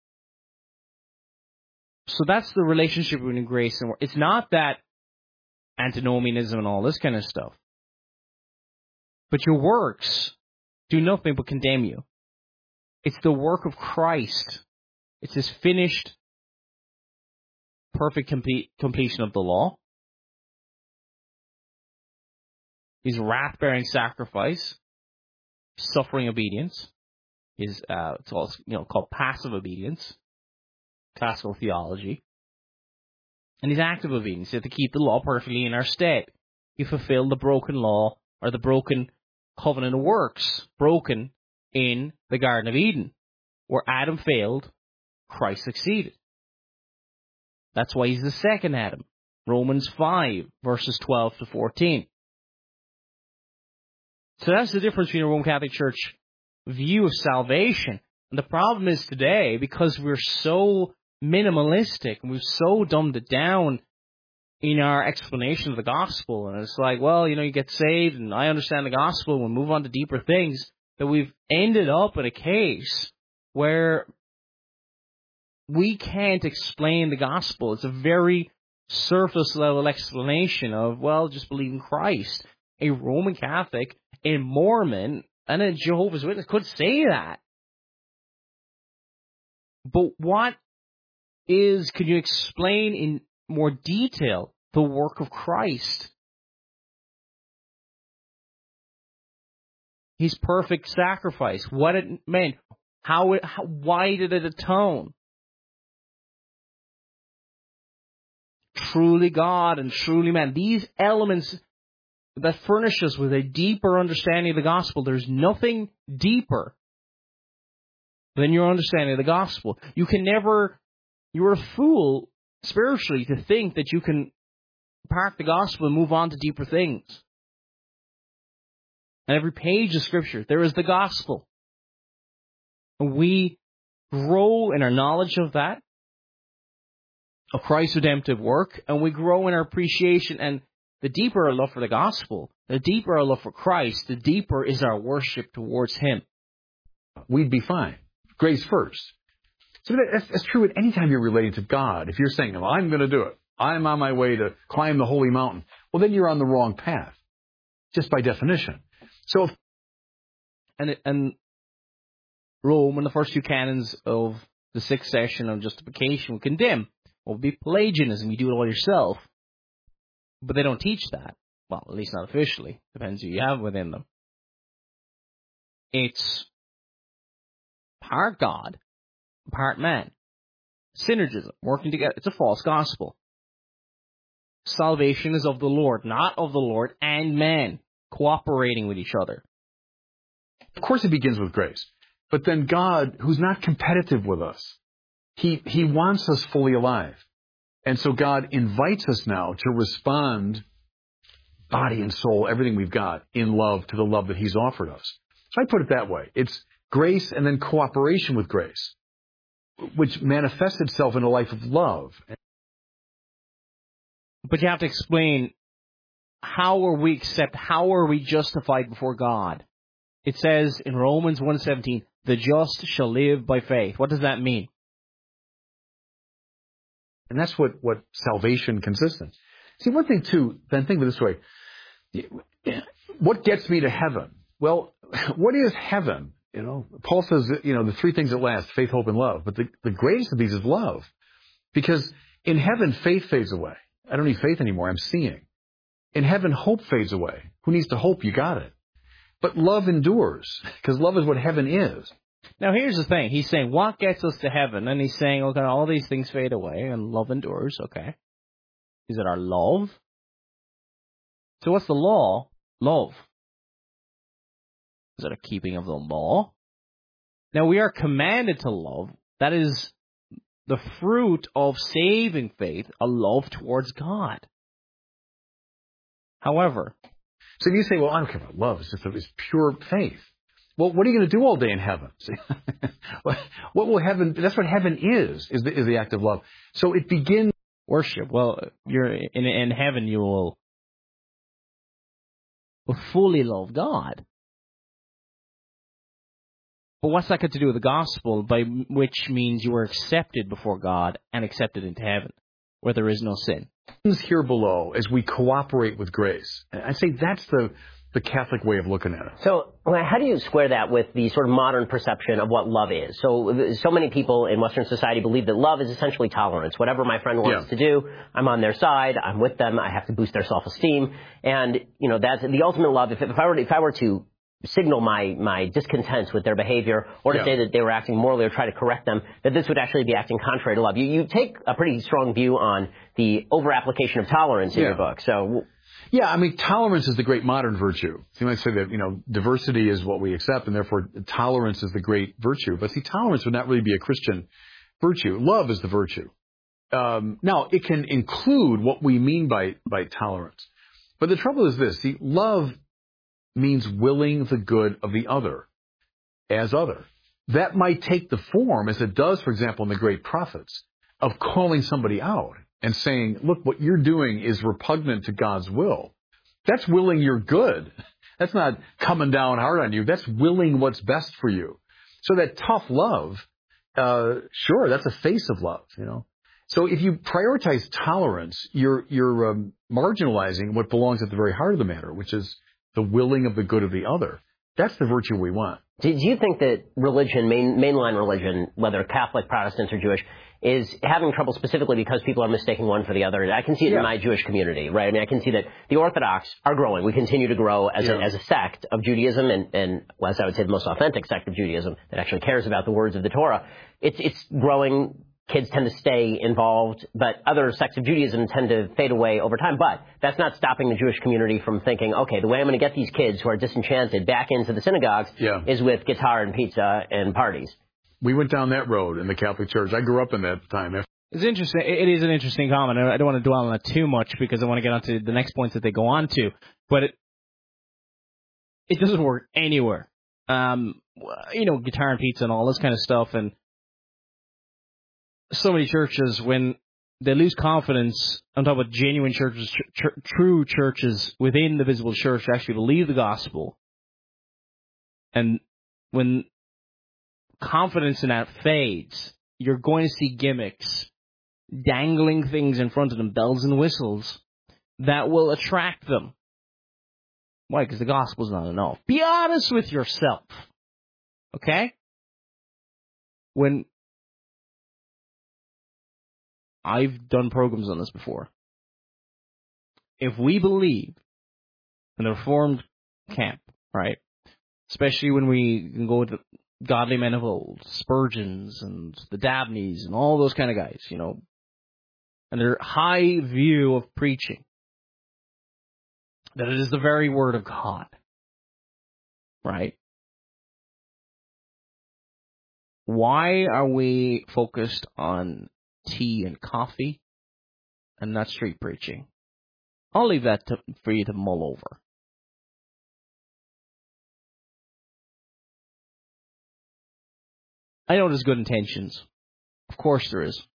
So that's the relationship between grace and work. It's not that antinomianism and all this kind of stuff. But your works do nothing but condemn you. It's the work of Christ. It's his finished, perfect complete, completion of the law. His wrath-bearing sacrifice, suffering obedience, is uh, it's also, you know, called passive obedience, classical theology, and his active obedience, to keep the law perfectly in our stead. He fulfilled the broken law, or the broken covenant of works, broken in the Garden of Eden, where Adam failed, Christ succeeded. That's why he's the second Adam. Romans five, verses twelve to fourteen. So that's the difference between the Roman Catholic Church view of salvation. And the problem is today, because we're so minimalistic and we've so dumbed it down in our explanation of the gospel, and it's like, well, you know, you get saved and I understand the gospel and we move on to deeper things, that we've ended up in a case where we can't explain the gospel. It's a very surface level explanation of, well, just believe in Christ. A Roman Catholic, a Mormon, and a Jehovah's Witness could say that. But what is, could you explain in more detail the work of Christ? His perfect sacrifice, what it meant, how it, how, why did it atone? Truly God and truly man. These elements that furnish us with a deeper understanding of the gospel. There's nothing deeper than your understanding of the gospel. You can never, you're a fool spiritually to think that you can park the gospel and move on to deeper things. And every page of Scripture, there is the gospel. And we grow in our knowledge of that, of Christ's redemptive work, and we grow in our appreciation. And the deeper our love for the gospel, the deeper our love for Christ, the deeper is our worship towards Him. We'd be fine. grace first. So that, that's, that's true at any time you're relating to God. If you're saying, well, I'm going to do it. I'm on my way to climb the holy mountain. Well, then you're on the wrong path, just by definition. So, if, and it, and Rome, in the first two canons of the sixth session of justification, will condemn what would be Pelagianism. You do it all yourself. But they don't teach that. Well, at least not officially. Depends who you have within them. It's part God, part man. Synergism, working together. It's a false gospel. Salvation is of the Lord, not of the Lord and man, cooperating with each other. Of course it begins with grace. But then God, who's not competitive with us, He He wants us fully alive. And so God invites us now to respond, body and soul, everything we've got, in love to the love that He's offered us. So I put it that way. It's grace and then cooperation with grace, which manifests itself in a life of love. But you have to explain, how are we accepted, how are we justified before God? It says in Romans one seventeen, the just shall live by faith. What does that mean? And that's what, what salvation consists in. See, one thing, too, then think of it this way. What gets me to heaven? Well, what is heaven? You know, Paul says, you know, the three things that last, faith, hope, and love. But the, the greatest of these is love. Because in heaven, faith fades away. I don't need faith anymore. I'm seeing. In heaven, hope fades away. Who needs to hope? You got it. But love endures, because love is what heaven is. Now, here's the thing. He's saying, what gets us to heaven? And he's saying, okay, all these things fade away, and love endures, okay. Is it our love? So what's the law? Love. Is it a keeping of the law? Now, we are commanded to love. That is the fruit of saving faith, a love towards God. However, so if you say, well, I don't care about love, it's just it's pure faith. Well, what are you going to do all day in heaven? See? What will heaven, that's what heaven is, is the, is the act of love. So it begins worship. Well, you're in, in heaven, you will, will fully love God. But what's that got to do with the gospel, by which means you are accepted before God and accepted into heaven, where there is no sin? Here below, as we cooperate with grace. And I'd say that's the, the Catholic way of looking at it. So how do you square that with the sort of modern perception of what love is? So so many people in Western society believe that love is essentially tolerance. Whatever my friend wants yeah. to do, I'm on their side, I'm with them, I have to boost their self-esteem. And, you know, that's the ultimate love. If, if I were to, if I were to signal my, my discontent with their behavior, or to yeah. say that they were acting morally or try to correct them, that this would actually be acting contrary to love. You, you take a pretty strong view on the over-application of tolerance in yeah. your book. So, yeah, I mean, tolerance is the great modern virtue. So you might say that, you know, diversity is what we accept, and therefore tolerance is the great virtue. But see, tolerance would not really be a Christian virtue. Love is the virtue. Um, now, it can include what we mean by, by tolerance. But the trouble is this. See, love means willing the good of the other as other. That might take the form, as it does, for example, in the great prophets, of calling somebody out and saying, look, what you're doing is repugnant to God's will. That's willing your good. That's not coming down hard on you. That's willing what's best for you. So that tough love, uh, sure, that's a face of love, you know. So if you prioritize tolerance, you're, you're um, marginalizing what belongs at the very heart of the matter, which is the willing of the good of the other. That's the virtue we want. Do you think that religion, main, mainline religion, whether Catholic, Protestant, or Jewish, is having trouble specifically because people are mistaking one for the other? I can see it yeah. in my Jewish community, right? I mean, I can see that the Orthodox are growing. We continue to grow as, yeah. a, as a sect of Judaism, and, and well, as I would say, the most authentic sect of Judaism that actually cares about the words of the Torah. It's, it's growing. Kids tend to stay involved, but other sects of Judaism tend to fade away over time. But that's not stopping the Jewish community from thinking, okay, the way I'm going to get these kids who are disenchanted back into the synagogues yeah. is with guitar and pizza and parties. We went down that road in the Catholic Church. I grew up in that time. It's interesting. It is an interesting comment. I don't want to dwell on it too much because I want to get on to the next points that they go on to. But it it doesn't work anywhere. Um, you know, guitar and pizza and all this kind of stuff. And so many churches, when they lose confidence, I'm talking about genuine churches, ch- ch- true churches within the visible church, actually believe the gospel. And when confidence in that fades. You're going to see gimmicks, dangling things in front of them, bells and whistles, that will attract them. Why? Because the gospel's not enough. Be honest with yourself. Okay? When I've done programs on this before. If we believe in the Reformed camp, right? Especially when we can go to godly men of old, Spurgeons and the Dabneys and all those kind of guys, you know, and their high view of preaching, that it is the very word of God, right? Why are we focused on tea and coffee and not street preaching? I'll leave that to, for you to mull over. I know there's good intentions. Of course there is.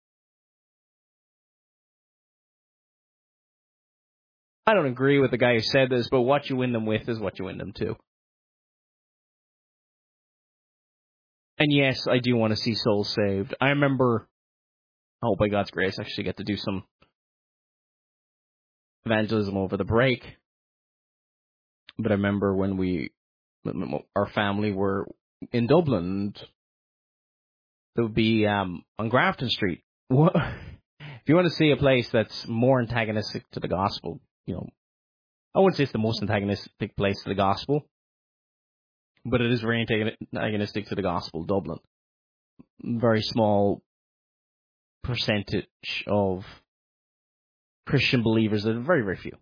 I don't agree with the guy who said this, but what you win them with is what you win them to. And yes, I do want to see souls saved. I remember, I hope by God's grace I actually get to do some evangelism over the break. But I remember when we, our family were in Dublin, and there would be um, on Grafton Street. What? If you want to see a place that's more antagonistic to the gospel, you know, I wouldn't say it's the most antagonistic place to the gospel, but it is very antagonistic to the gospel, Dublin. Very small percentage of Christian believers, there are very, very few.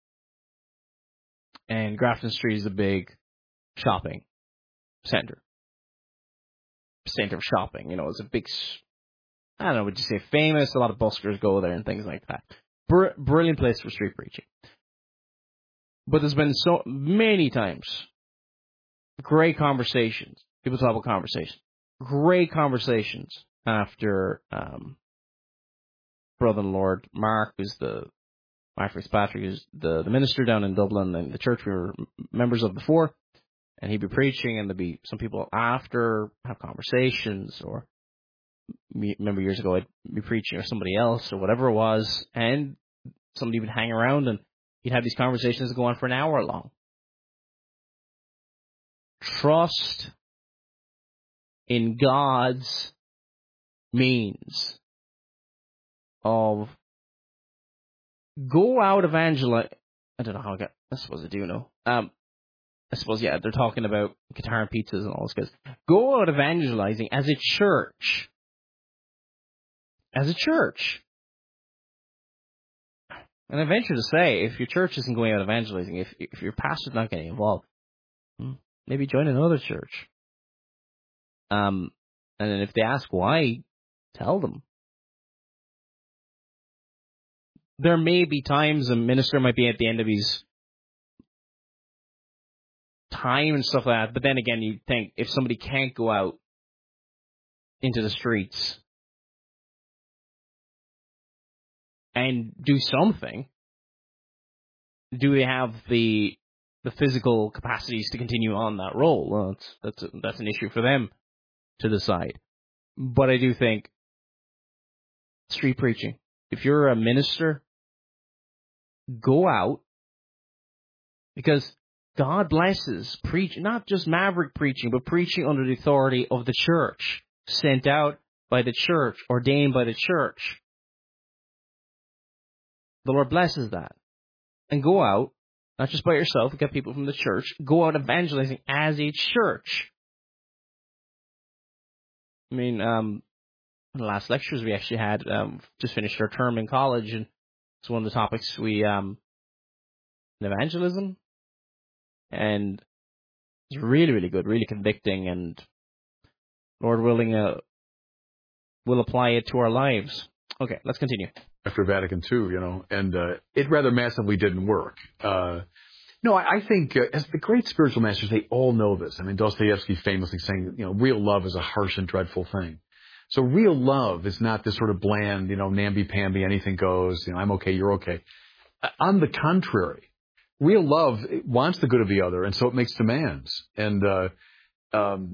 And Grafton Street is a big shopping center. Center of shopping, you know, it's a big, I don't know, would you say famous? A lot of buskers go there and things like that. Br- brilliant place for street preaching. But there's been so many times great conversations. People talk about conversations. Great conversations after um, Brother and Lord Mark, who's the Mark Fitzpatrick, who's the, the minister down in Dublin, and the church we were members of before. And he'd be preaching, and there'd be some people after have conversations, or me, remember years ago I'd be preaching or somebody else or whatever it was, and somebody would hang around and he'd have these conversations that go on for an hour long. Trust in God's means of go out evangelize. I don't know how I got. I suppose I do know. Um. I suppose, yeah, they're talking about guitar and pizzas and all this guys. Go out evangelizing as a church. As a church. And I venture to say, if your church isn't going out evangelizing, if if your pastor's not getting involved, maybe join another church. Um, and then if they ask why, tell them. There may be times a minister might be at the end of his time and stuff like that, but then again, you think if somebody can't go out into the streets and do something, do they have the the physical capacities to continue on that role? Well, that's that's a, that's an issue for them to decide. But I do think street preaching. If you're a minister, go out, because God blesses preach, not just maverick preaching, but preaching under the authority of the church, sent out by the church, ordained by the church. The Lord blesses that. And go out, not just by yourself, get people from the church, go out evangelizing as a church. I mean, um, in the last lectures we actually had, um, just finished our term in college, and it's one of the topics we, um, evangelism. And it's really, really good, really convicting, and Lord willing, uh, we'll apply it to our lives. Okay, let's continue. After Vatican Two, you know, and uh, it rather massively didn't work. Uh, no, I, I think uh, as the great spiritual masters, they all know this. I mean, Dostoevsky famously saying, you know, real love is a harsh and dreadful thing. So real love is not this sort of bland, you know, namby-pamby, anything goes, you know, I'm okay, you're okay. Uh, on the contrary, real love wants the good of the other, and so it makes demands. And uh, um,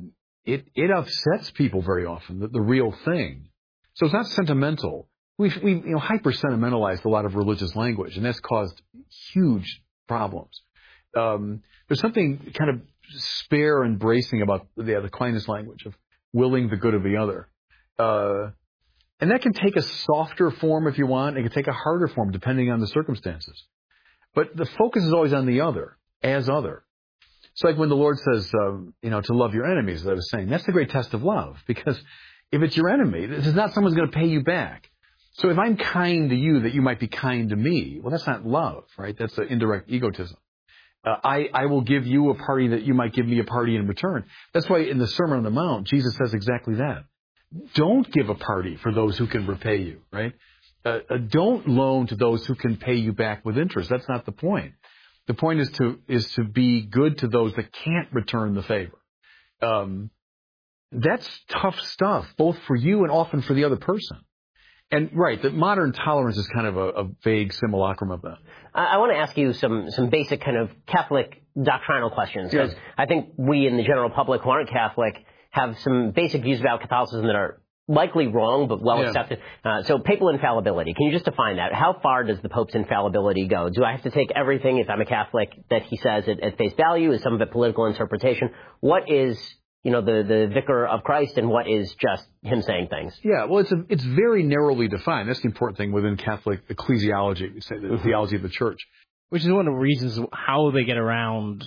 it, it upsets people very often, the, the real thing. So it's not sentimental. We've, we, you know, hyper-sentimentalized a lot of religious language, and that's caused huge problems. Um, there's something kind of spare and bracing about the, the Aquinas language of willing the good of the other. Uh, and that can take a softer form if you want. It can take a harder form depending on the circumstances. But the focus is always on the other, as other. It's like when the Lord says, um, you know, to love your enemies, as I was saying. That's the great test of love. Because if it's your enemy, this is not someone's going to pay you back. So if I'm kind to you, that you might be kind to me, well, that's not love, right? That's an indirect egotism. Uh, I, I will give you a party that you might give me a party in return. That's why in the Sermon on the Mount, Jesus says exactly that. Don't give a party for those who can repay you, right? Uh, uh, don't loan to those who can pay you back with interest. That's not the point. The point is to is to be good to those that can't return the favor. Um, that's tough stuff, both for you and often for the other person. And right, the modern tolerance is kind of a, a vague simulacrum of that. I, I want to ask you some, some basic kind of Catholic doctrinal questions, because yeah. I think we in the general public who aren't Catholic have some basic views about Catholicism that are likely wrong, but well yeah. accepted. Uh, so papal infallibility, can you just define that? How far does the Pope's infallibility go? Do I have to take everything, if I'm a Catholic, that he says at, at face value? Is some of it political interpretation? What is, you know, the, the vicar of Christ, and what is just him saying things? Yeah, well, it's a, it's very narrowly defined. That's the important thing within Catholic ecclesiology, we say the mm-hmm. theology of the church. Which is one of the reasons how they get around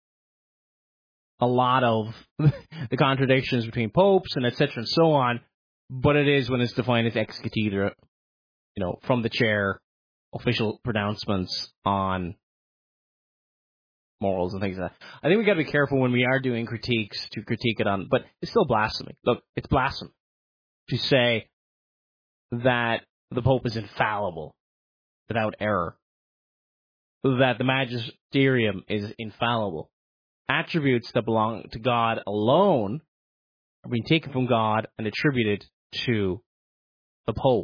a lot of the contradictions between popes and et cetera and so on. But it is when it's defined as ex cathedra, you know, from the chair, official pronouncements on morals and things like that. I think we got to be careful when we are doing critiques to critique it on, but it's still blasphemy. Look, it's blasphemy to say that the Pope is infallible, without error, that the magisterium is infallible. Attributes that belong to God alone are being taken from God and attributed to the Pope.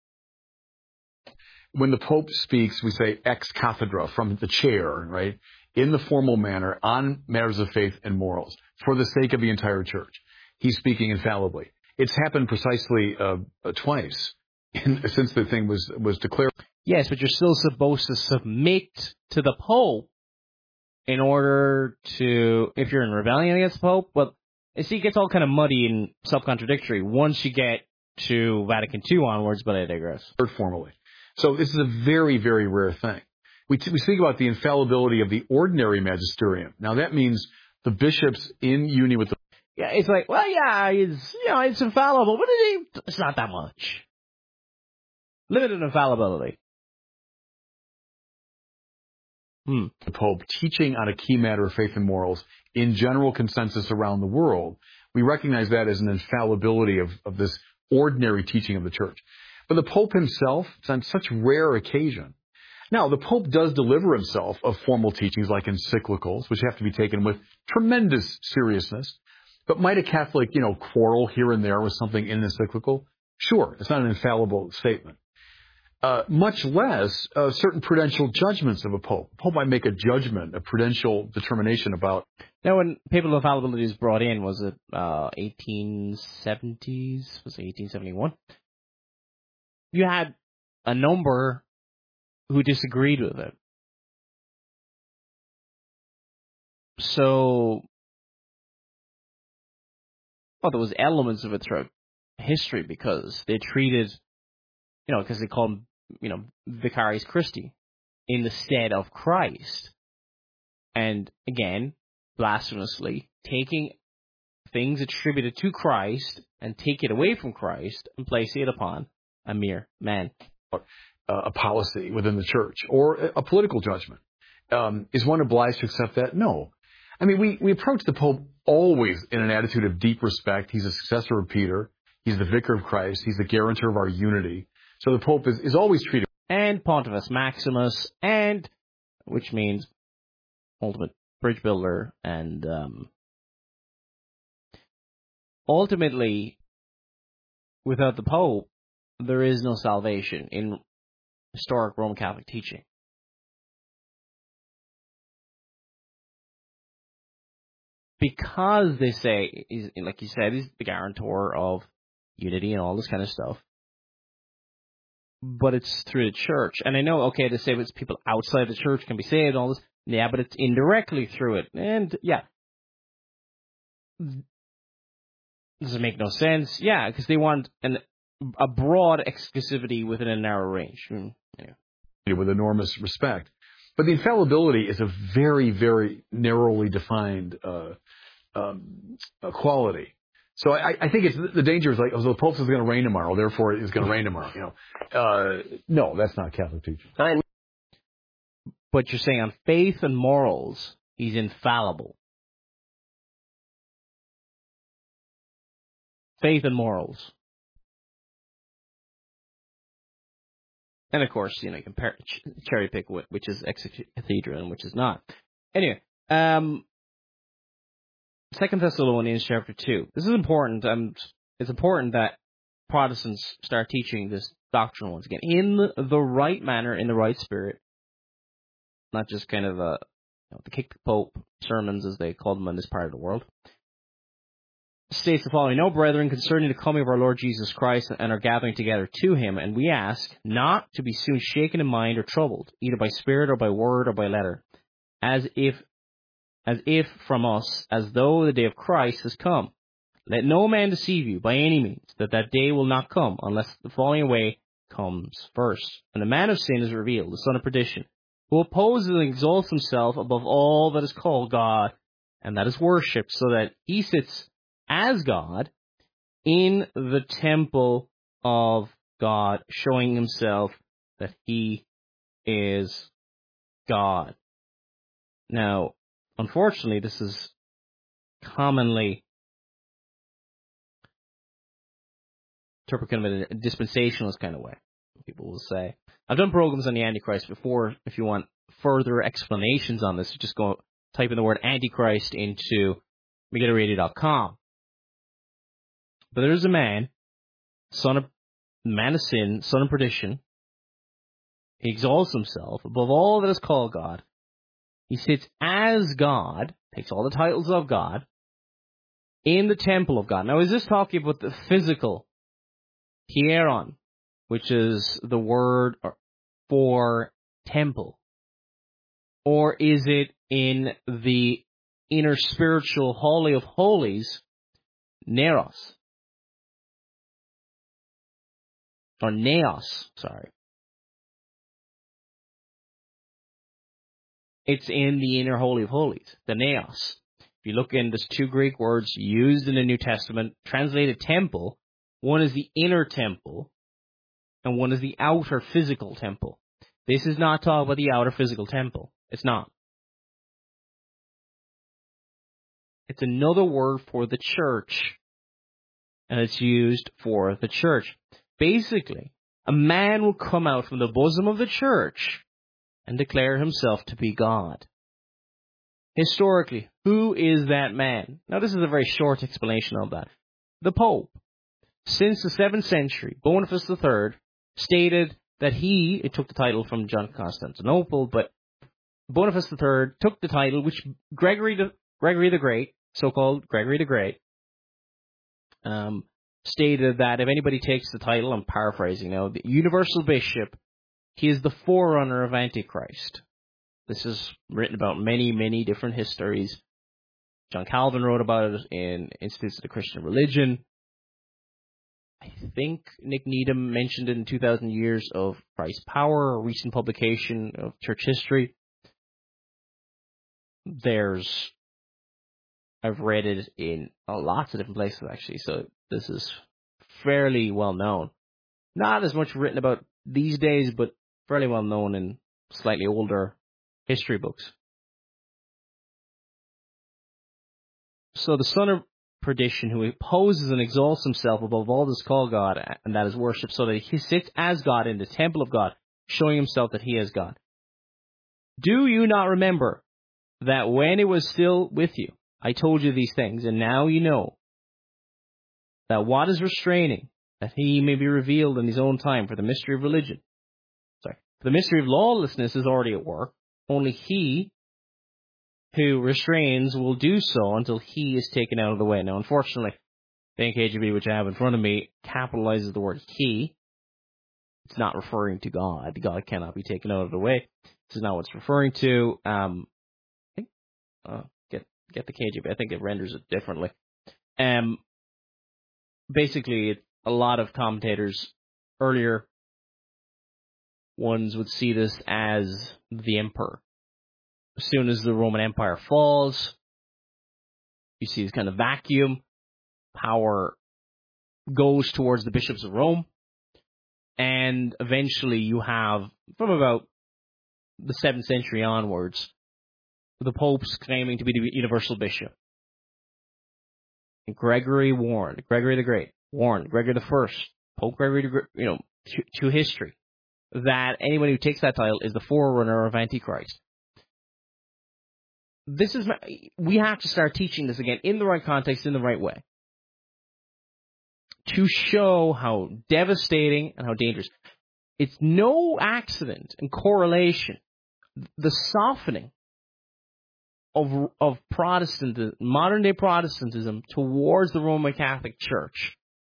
When the Pope speaks, we say ex cathedra, from the chair, right? In the formal manner, on matters of faith and morals, for the sake of the entire church. He's speaking infallibly. It's happened precisely uh, twice in, since the thing was, was declared. Yes, but you're still supposed to submit to the Pope in order to, if you're in rebellion against the Pope, well, you see, it gets all kind of muddy and self-contradictory once you get to Vatican Two onwards, but I digress. Formally. So this is a very, very rare thing. We, t- we speak about the infallibility of the ordinary magisterium. Now, that means the bishops in union with the... Yeah, it's like, well, yeah, it's, you know, it's infallible, but it, it's not that much. Limited infallibility. Hmm. The Pope teaching on a key matter of faith and morals in general consensus around the world. We recognize that as an infallibility of, of this ordinary teaching of the church. But the Pope himself, it's on such rare occasion. Now, the Pope does deliver himself of formal teachings like encyclicals, which have to be taken with tremendous seriousness. But might a Catholic, you know, quarrel here and there with something in an encyclical? Sure, it's not an infallible statement. Uh, much less uh, certain prudential judgments of a pope. A pope might make a judgment, a prudential determination about... Now, when papal infallibility was brought in, was it uh, eighteen seventies? Was it eighteen seventy-one? You had a number who disagreed with it. So, well, there was elements of it throughout history because they treated, you know, because they called him, you know, Vicarius Christi in the stead of Christ. And again, blasphemously, taking things attributed to Christ and take it away from Christ and place it upon a mere man. Uh, a policy within the church or a political judgment. Um, is one obliged to accept that? No. I mean, we, we approach the Pope always in an attitude of deep respect. He's a successor of Peter. He's the vicar of Christ. He's the guarantor of our unity. So the Pope is, is always treated. And Pontifex Maximus, and which means ultimate bridge builder, and um, ultimately, without the Pope, there is no salvation in historic Roman Catholic teaching. because they say, he's, like you said, he's the guarantor of unity and all this kind of stuff. But it's through the church. And I know, okay, they say it's people outside the church can be saved and all this. Yeah, but it's indirectly through it. And, yeah. Does it make no sense? Yeah, because they want an, a broad exclusivity within a narrow range. Mm, yeah. With enormous respect. But the infallibility is a very, very narrowly defined uh, um, quality. So I, I think it's the danger is like, oh, so the Pope is going to rain tomorrow, therefore it's going to rain tomorrow. You know, uh, no, that's not Catholic teaching. But you're saying on faith and morals, he's infallible. Faith and morals. And of course, you know, you can cherry pick which is ex cathedra and which is not. Anyway, um, Second Thessalonians chapter two. This is important. Um, it's important that Protestants start teaching this doctrine once again in the right manner, in the right spirit, not just kind of uh, you know, the kick the Pope sermons as they call them in this part of the world. States the following: "Know, brethren, concerning the coming of our Lord Jesus Christ and our gathering together to him, and we ask not to be soon shaken in mind or troubled, either by spirit or by word or by letter, as if as if from us, as though the day of Christ has come. Let no man deceive you by any means, that that day will not come, unless the falling away comes first. And the man of sin is revealed, the son of perdition, who opposes and exalts himself above all that is called God, and that is worshipped, so that he sits as God in the temple of God, showing himself that he is God." Now, unfortunately, this is commonly interpreted in a dispensationalist kind of way. People will say, I've done programs on the Antichrist before. If you want further explanations on this, just go type in the word Antichrist into Megiddo Radio dot com. But there's a man, son of man of sin, son of perdition. He exalts himself above all that is called God. He sits as God, takes all the titles of God, in the temple of God. Now, is this talking about the physical hieron, which is the word for temple? Or is it in the inner spiritual holy of holies, Neros? Or Neos, sorry. It's in the inner holy of holies, the Neos. If you look in, there's two Greek words used in the New Testament, translated temple. One is the inner temple, and one is the outer physical temple. This is not talking about the outer physical temple. It's not. It's another word for the church, and it's used for the church. Basically, a man will come out from the bosom of the church and declare himself to be God. Historically, who is that man? Now, this is a very short explanation of that. The Pope, since the seventh century, Boniface the Third, stated that he, it took the title from John Constantinople, but Boniface the Third took the title which Gregory the, Gregory the Great, so-called Gregory the Great, um, stated that if anybody takes the title, I'm paraphrasing now, the universal bishop, he is the forerunner of Antichrist. This is written about many, many different histories. John Calvin wrote about it in Institutes of the Christian Religion. I think Nick Needham mentioned it in two thousand Years of Christ's Power, a recent publication of church history. There's, I've read it in uh, lots of different places, actually, so this is fairly well known. Not as much written about these days, but fairly well known in slightly older history books. So the son of perdition, who opposes and exalts himself above all that is called God, and that is worshipped, so that he sits as God in the temple of God, showing himself that he is God. Do you not remember that when it was still with you, I told you these things, and now you know that what is restraining, that he may be revealed in his own time, for the mystery of religion. Sorry, for the mystery of lawlessness is already at work. Only he who restrains will do so until he is taken out of the way. Now, unfortunately, the N K J V, which I have in front of me, capitalizes the word he. It's not referring to God. God cannot be taken out of the way. This is not what it's referring to. Um, I think, uh, get get the K J V. I think it renders it differently. Um, basically, a lot of commentators earlier ones would see this as the emperor. As soon as the Roman Empire falls, you see this kind of vacuum. Power goes towards the bishops of Rome. And eventually you have, from about the seventh century onwards, the popes claiming to be the universal bishop. And Gregory warned, Gregory the Great warned, Gregory the First, Pope Gregory, the, you know, to, to history, that anyone who takes that title is the forerunner of Antichrist. This is, we have to start teaching this again in the right context, in the right way, to show how devastating and how dangerous. It's no accident and correlation. The softening of of Protestantism, modern day Protestantism towards the Roman Catholic Church,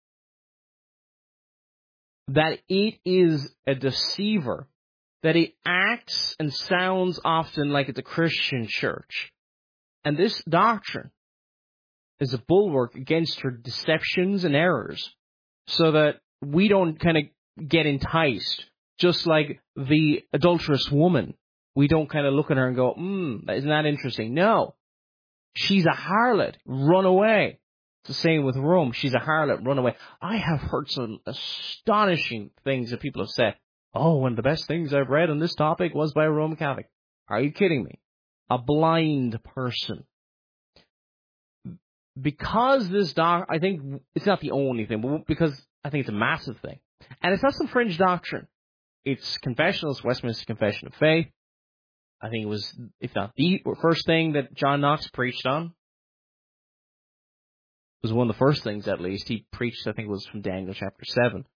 that it is a deceiver, that it acts and sounds often like it's a Christian church. And this doctrine is a bulwark against her deceptions and errors, so that we don't kind of get enticed, just like the adulterous woman. We don't kind of look at her and go, hmm, isn't that interesting? No. She's a harlot. Run away. It's the same with Rome. She's a harlot. Run away. I have heard some astonishing things that people have said. Oh, one of the best things I've read on this topic was by a Roman Catholic. Are you kidding me? A blind person. Because this doc, I think it's not the only thing, but because I think it's a massive thing. And it's not some fringe doctrine. It's confessional. It's Westminster Confession of Faith. I think it was, if not the first thing that John Knox preached on. It was one of the first things, at least. He preached, I think it was from Daniel chapter seven,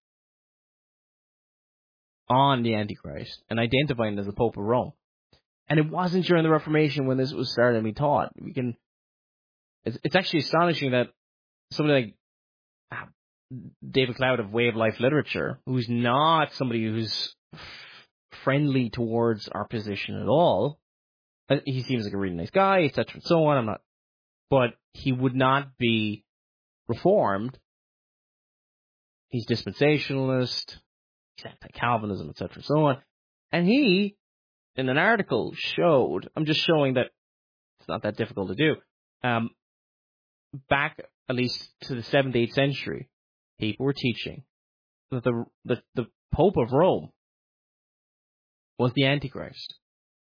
on the Antichrist and identifying him as the Pope of Rome. And it wasn't during the Reformation when this was started and we taught. We can, it's, it's actually astonishing that somebody like David Cloud of Way of Life Literature, who's not somebody who's friendly towards our position at all. He seems like a really nice guy, et cetera and so on. I'm not, but he would not be reformed. He's dispensationalist. He's anti-Calvinism, et cetera and so on. And he, in an article, showed, I'm just showing that it's not that difficult to do. Um, back at least to the seventh, eighth century, people were teaching that the the, the Pope of Rome was the Antichrist.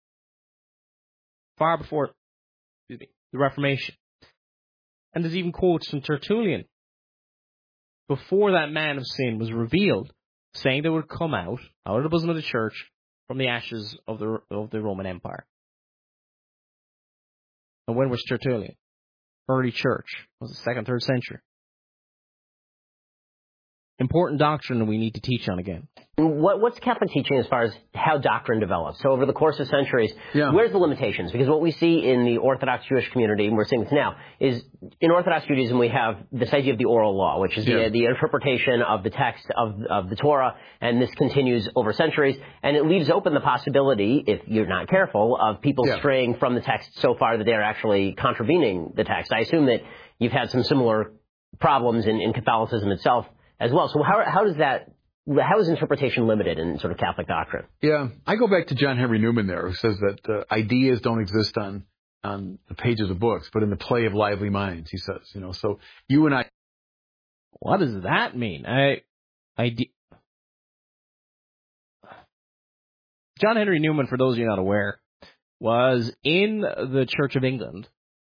Far before, excuse me, the Reformation. And there's even quotes from Tertullian, before that man of sin was revealed, saying they would come out, out of the bosom of the church, from the ashes of the of the Roman Empire. And when was Tertullian? Early church. Was it second, third century? Important doctrine that we need to teach on again. What, what's Catholic teaching as far as how doctrine develops? So over the course of centuries, yeah. Where's the limitations? Because what we see in the Orthodox Jewish community, and we're seeing this now, is in Orthodox Judaism we have this idea of the oral law, which is yeah. the, the interpretation of the text of, of the Torah, and this continues over centuries, and it leaves open the possibility, if you're not careful, of people yeah. straying from the text so far that they're actually contravening the text. I assume that you've had some similar problems in, in Catholicism itself as well. So how how does that, how is interpretation limited in sort of Catholic doctrine? Yeah, I go back to John Henry Newman there, who says that uh, ideas don't exist on on the pages of books, but in the play of lively minds, he says. You know, so you and I... What does that mean? I, I de- John Henry Newman, for those of you not aware, was in the Church of England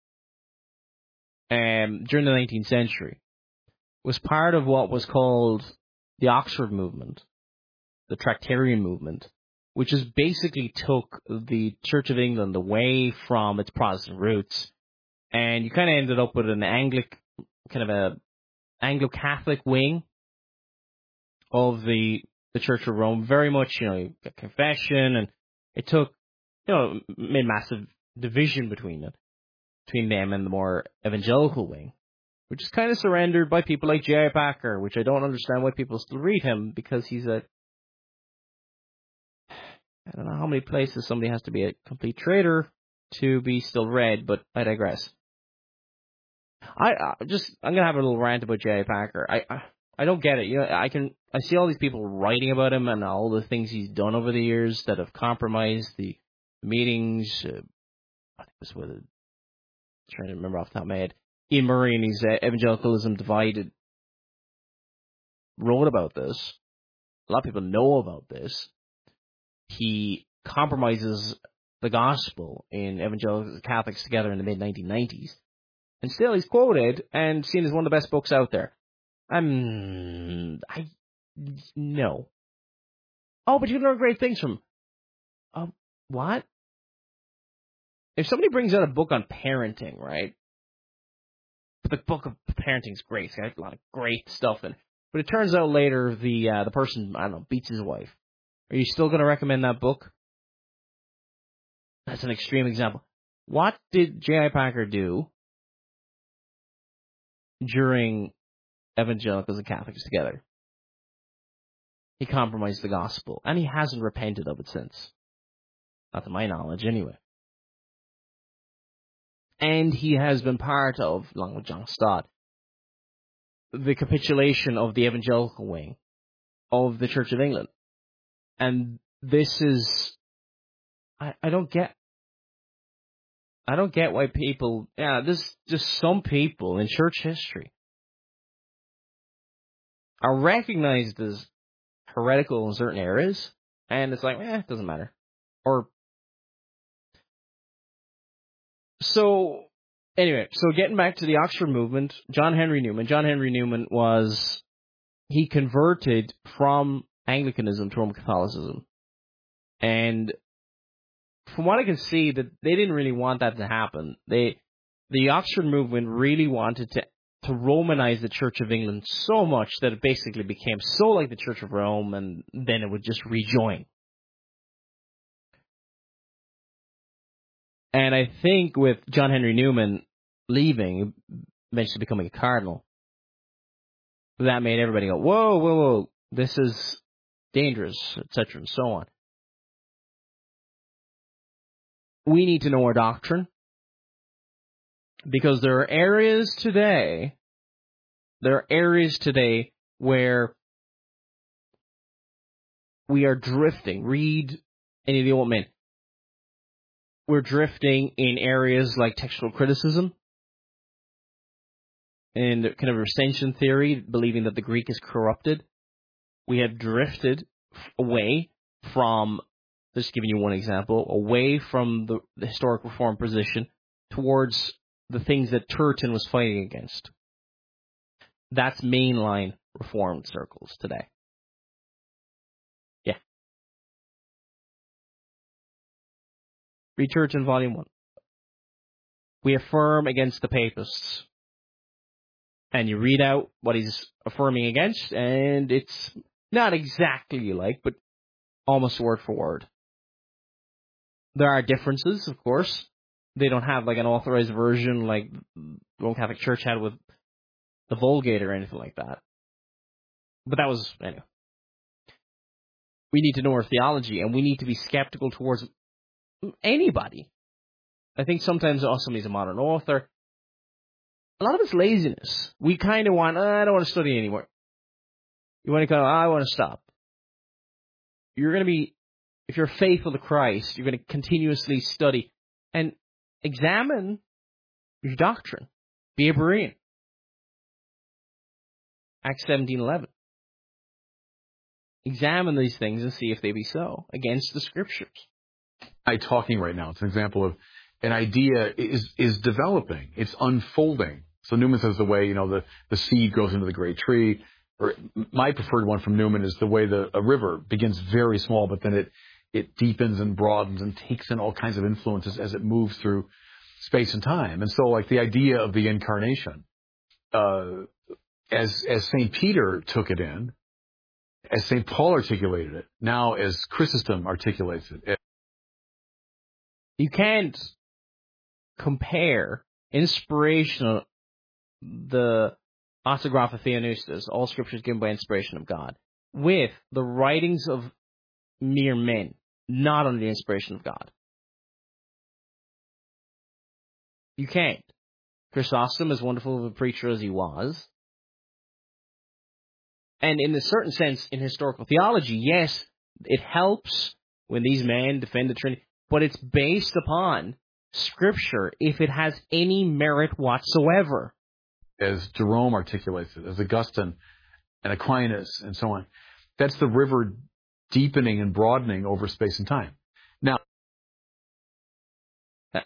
um, during the nineteenth century. Was part of what was called the Oxford movement, the Tractarian movement, which is basically took the Church of England away from its Protestant roots, and you kind of ended up with an Anglic, kind of a Anglo-Catholic wing of the the Church of Rome. Very much, you know, you got confession, and it took, you know, made massive division between it, between them and the more evangelical wing, which is kind of surrendered by people like J I Packer, which I don't understand why people still read him, because he's a, I don't know how many places somebody has to be a complete traitor to be still read, but I digress. I, I just, I'm going to have a little rant about J I Packer. I, I I don't get it. You know, I can, I see all these people writing about him and all the things he's done over the years that have compromised the meetings. Uh, I think it was with, I'm trying to remember off the top of my head. Ian Murray and his uh, Evangelicalism Divided wrote about this. A lot of people know about this. He compromises the gospel in Evangelical Catholics Together in the mid nineteen nineties. And still he's quoted and seen as one of the best books out there. I'm, I, no. Oh, but you can learn great things from, um, what? If somebody brings out a book on parenting, right? The book of parenting is great. It's got a lot of great stuff in it. But it turns out later the, uh, the person, I don't know, beats his wife. Are you still going to recommend that book? That's an extreme example. What did J I Packer do during Evangelicals and Catholics Together? He compromised the gospel, and he hasn't repented of it since. Not to my knowledge, anyway. And he has been part of, along with John Stott, the capitulation of the evangelical wing of the Church of England. And this is, I, I don't get, I don't get why people, yeah, there's just some people in church history are recognized as heretical in certain areas, and it's like, eh, it doesn't matter. Or, so, anyway, so getting back to the Oxford movement, John Henry Newman. John Henry Newman was, he converted from Anglicanism to Roman Catholicism. And from what I can see, that they didn't really want that to happen. They, the Oxford movement really wanted to to Romanize the Church of England so much that it basically became so like the Church of Rome, and then it would just rejoin. And I think with John Henry Newman leaving, eventually becoming a cardinal, that made everybody go, whoa, whoa, whoa, this is dangerous, et cetera, and so on. We need to know our doctrine, because there are areas today, there are areas today where we are drifting. Read any of the old men. We're drifting in areas like textual criticism and kind of recension theory, believing that the Greek is corrupted. We have drifted away from, just giving you one example, away from the, the historic reform position towards the things that Turretin was fighting against. That's mainline Reformed circles today. Yeah. Read Turretin Volume one. We affirm against the Papists. And you read out what he's affirming against, and it's not exactly like, but almost word for word. There are differences, of course. They don't have like an authorized version like the Roman Catholic Church had with the Vulgate or anything like that. But that was, anyway. We need to know our theology, and we need to be skeptical towards anybody. I think sometimes, oh, somebody's a modern author. A lot of it's laziness. We kind of want, oh, I don't want to study anymore. You want to go, oh, I want to stop. You're going to be, if you're faithful to Christ, you're going to continuously study and examine your doctrine. Be a Berean. Acts seventeen eleven. Examine these things and see if they be so against the Scriptures. I talking right now. It's an example of an idea is is developing. It's unfolding. So Newman says the way, you know, the, the seed grows into the great tree. Or my preferred one from Newman is the way the a river begins very small, but then it it deepens and broadens and takes in all kinds of influences as it moves through space and time. And so, like the idea of the incarnation, uh, as as Saint Peter took it in, as Saint Paul articulated it, now as Chrysostom articulates it. You can't compare inspirational, the autographa Theopneustos, all scriptures given by inspiration of God, with the writings of mere men, not under the inspiration of God. You can't. Chrysostom, as wonderful of a preacher as he was, and in a certain sense, in historical theology, yes, it helps when these men defend the Trinity, but it's based upon Scripture if it has any merit whatsoever. As Jerome articulates it, as Augustine and Aquinas and so on, that's the river deepening and broadening over space and time. Now, Uh,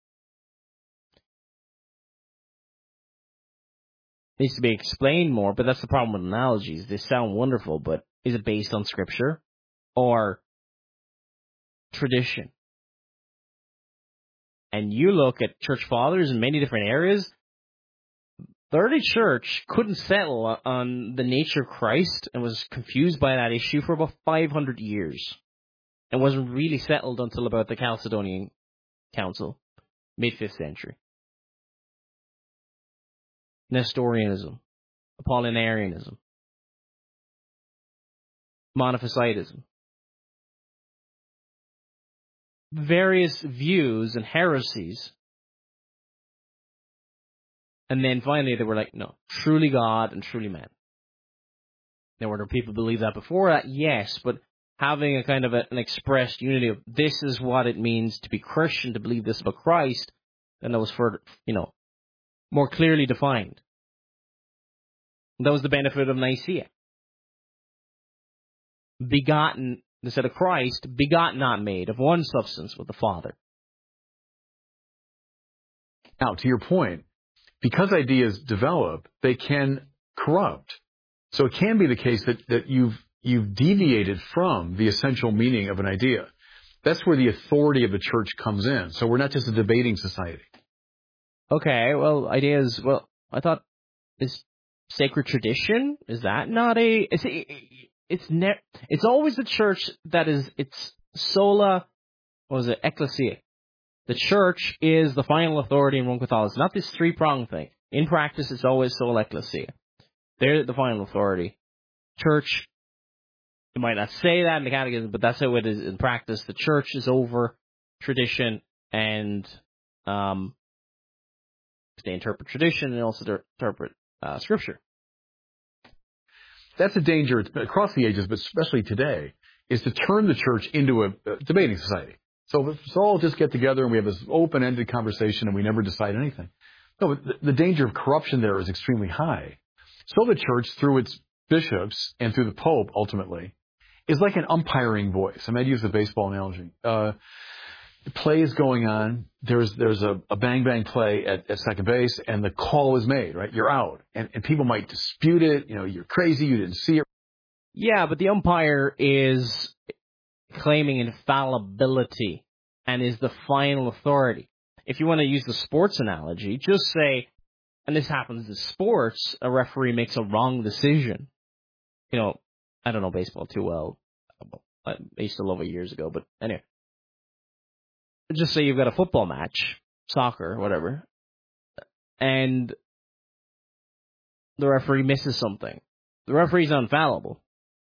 needs to be explained more, but that's the problem with analogies. They sound wonderful, but is it based on Scripture or tradition? And you look at church fathers in many different areas, the early church couldn't settle on the nature of Christ and was confused by that issue for about five hundred years and wasn't really settled until about the Chalcedonian Council, mid-fifth century. Nestorianism, Apollinarianism, Monophysitism. Various views and heresies. And then finally they were like, no, truly God and truly man. Now, were there people who believe that before that? Yes, but having a kind of a, an expressed unity of this is what it means to be Christian, to believe this about Christ, then that was further, you know, more clearly defined. And that was the benefit of Nicaea. Begotten, instead of Christ, begotten, not made, of one substance with the Father. Now, to your point, because ideas develop, they can corrupt. So it can be the case that, that you've you've deviated from the essential meaning of an idea. That's where the authority of the church comes in. So we're not just a debating society. Okay, well, ideas, well, I thought, is sacred tradition, is that not a, it's, it's, ne- it's always the church that is, it's sola, what was it, ecclesia. The church is the final authority in Roman Catholicism, not this three-pronged thing. In practice, it's always sola ecclesia. They're the final authority. Church, you might not say that in the catechism, but that's how it is in practice. The church is over tradition, and um, they interpret tradition and also interpret uh, Scripture. That's a danger across the ages, but especially today, is to turn the church into a, a debating society. So let's all just get together and we have this open-ended conversation and we never decide anything. No, but the, the danger of corruption there is extremely high. So the church, through its bishops and through the Pope, ultimately, is like an umpiring voice. I might use the baseball analogy. Uh, the play is going on. There's there's a, a bang-bang play at, at second base, and the call is made, right? You're out. And, and people might dispute it. You know, you're crazy. You didn't see it. Yeah, but the umpire is claiming infallibility and is the final authority. If you want to use the sports analogy, just say, and this happens in sports, a referee makes a wrong decision. You know, I don't know baseball too well. I used to love it years ago, but anyway. Just say you've got a football match, soccer, whatever, and the referee misses something. The referee's infallible.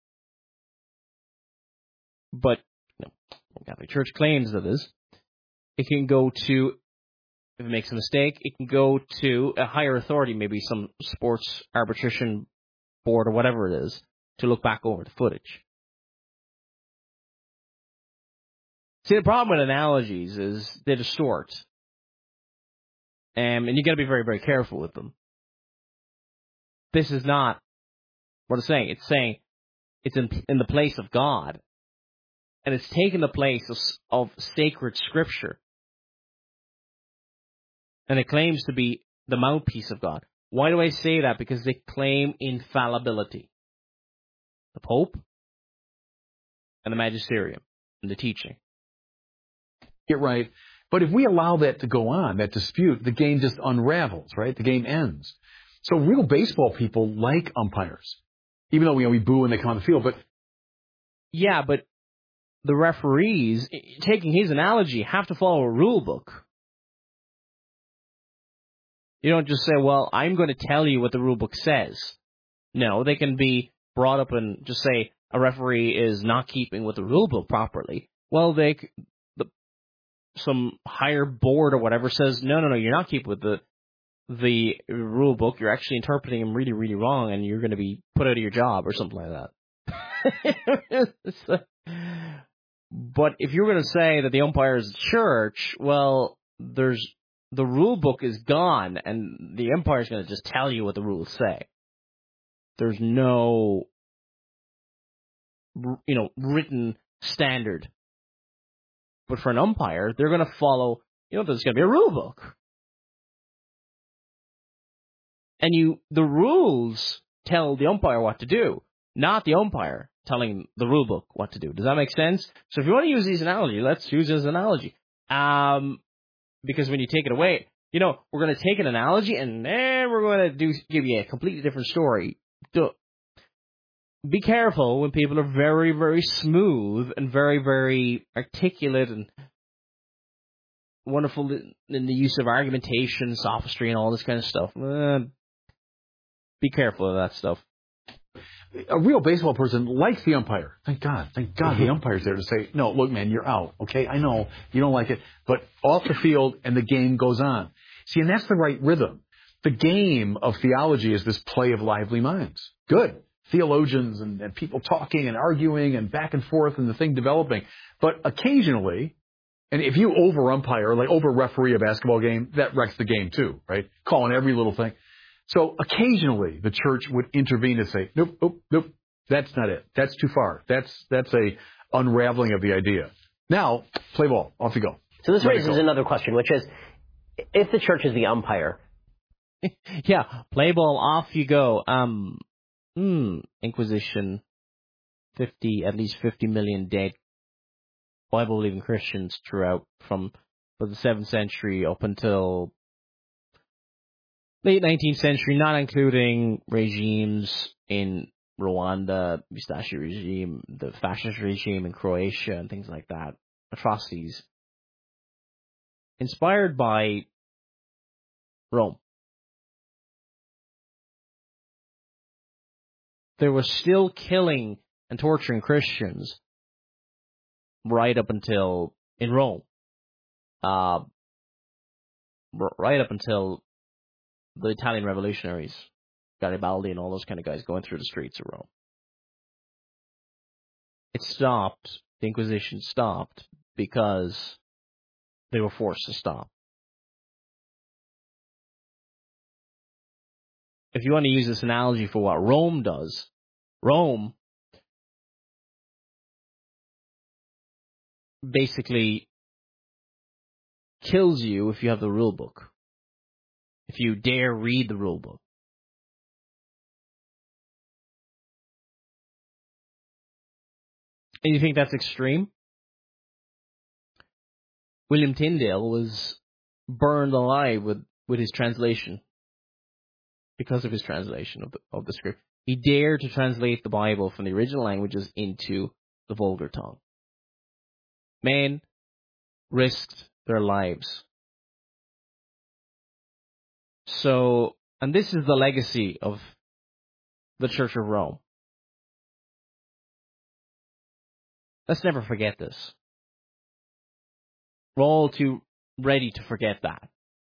But, you know, the Catholic Church claims that is. It can go to, if it makes a mistake, it can go to a higher authority, maybe some sports arbitration board or whatever it is, to look back over the footage. See, the problem with analogies is they distort. Um, and you got to be very, very careful with them. This is not what it's saying. It's saying it's in, in the place of God. And it's taken the place of, of sacred scripture. And it claims to be the mouthpiece of God. Why do I say that? Because they claim infallibility. The Pope and the Magisterium and the teaching. Get right. But if we allow that to go on, that dispute, the game just unravels, right? The game ends. So real baseball people like umpires, even though we, you know, we boo when they come on the field. But yeah, but the referees, taking his analogy, have to follow a rule book. You don't just say, well, I'm going to tell you what the rule book says. No, they can be brought up and just say a referee is not keeping with the rule book properly. Well, they, the, some higher board or whatever says, no, no, no, you're not keeping with the the rule book. You're actually interpreting them really, really wrong, and you're going to be put out of your job or something like that. But if you're going to say that the umpire is the church, well, there's the rule book is gone, and the umpire is going to just tell you what the rules say. There's no, you know, written standard. But for an umpire, they're going to follow, you know, there's going to be a rule book. And you, the rules tell the umpire what to do, not the umpire telling the rule book what to do. Does that make sense? So if you want to use these analogies, let's use this analogy. Um, because when you take it away, you know, we're going to take an analogy and then we're going to do give you a completely different story. Be careful when people are very, very smooth and very, very articulate and wonderful in the use of argumentation, sophistry, and all this kind of stuff. Uh, be careful of that stuff. A real baseball person likes the umpire. Thank God. Thank God the umpire's there to say, no, look, man, you're out. Okay, I know you don't like it. But off the field and the game goes on. See, and that's the right rhythm. The game of theology is this play of lively minds. Good. Theologians and, and people talking and arguing and back and forth and the thing developing. But occasionally, and if you over-umpire, like over-referee a basketball game, that wrecks the game too, right? Calling every little thing. So occasionally the church would intervene and say, nope, nope, nope, that's not it. That's too far. That's that's a unraveling of the idea. Now, play ball. Off you go. So this raises another question, which is, if the church is the umpire. Yeah, play ball, off you go. Um, hmm, Inquisition, fifty, at least fifty million dead Bible-believing Christians throughout from, from the seventh century up until late nineteenth century, not including regimes in Rwanda, Mustache regime, the fascist regime in Croatia, and things like that. Atrocities. Inspired by Rome. They were still killing and torturing Christians right up until, in Rome, uh, right up until the Italian revolutionaries, Garibaldi and all those kind of guys going through the streets of Rome. It stopped, the Inquisition stopped, because they were forced to stop. If you want to use this analogy for what Rome does, Rome basically kills you if you have the rule book. If you dare read the rule book. And you think that's extreme? William Tyndale was burned alive with, with his translation. Because of his translation of the of the script. He dared to translate the Bible from the original languages into the vulgar tongue. Men risked their lives. So, and this is the legacy of the Church of Rome. Let's never forget this. We're all too ready to forget that.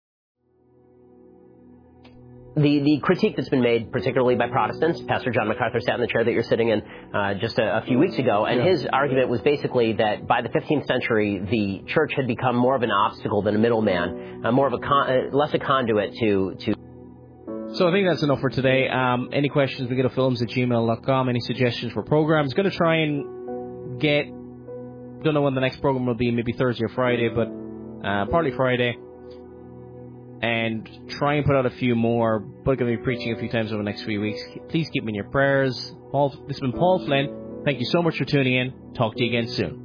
The the critique that's been made, particularly by Protestants, Pastor John MacArthur sat in the chair that you're sitting in uh, just a, a few weeks ago, and yeah. his argument was basically that by the fifteenth century, the church had become more of an obstacle than a middleman, uh, more of a con- uh, less a conduit to to. So I think that's enough for today. Um, any questions, megidofilms at gmail dot com. Any suggestions for programs? Going to try and get, don't know when the next program will be, maybe Thursday or Friday, but uh, probably Friday. And try and put out a few more, but going to be preaching a few times over the next few weeks. Please keep me in your prayers. Paul, this has been Paul Flynn. Thank you so much for tuning in. Talk to you again soon.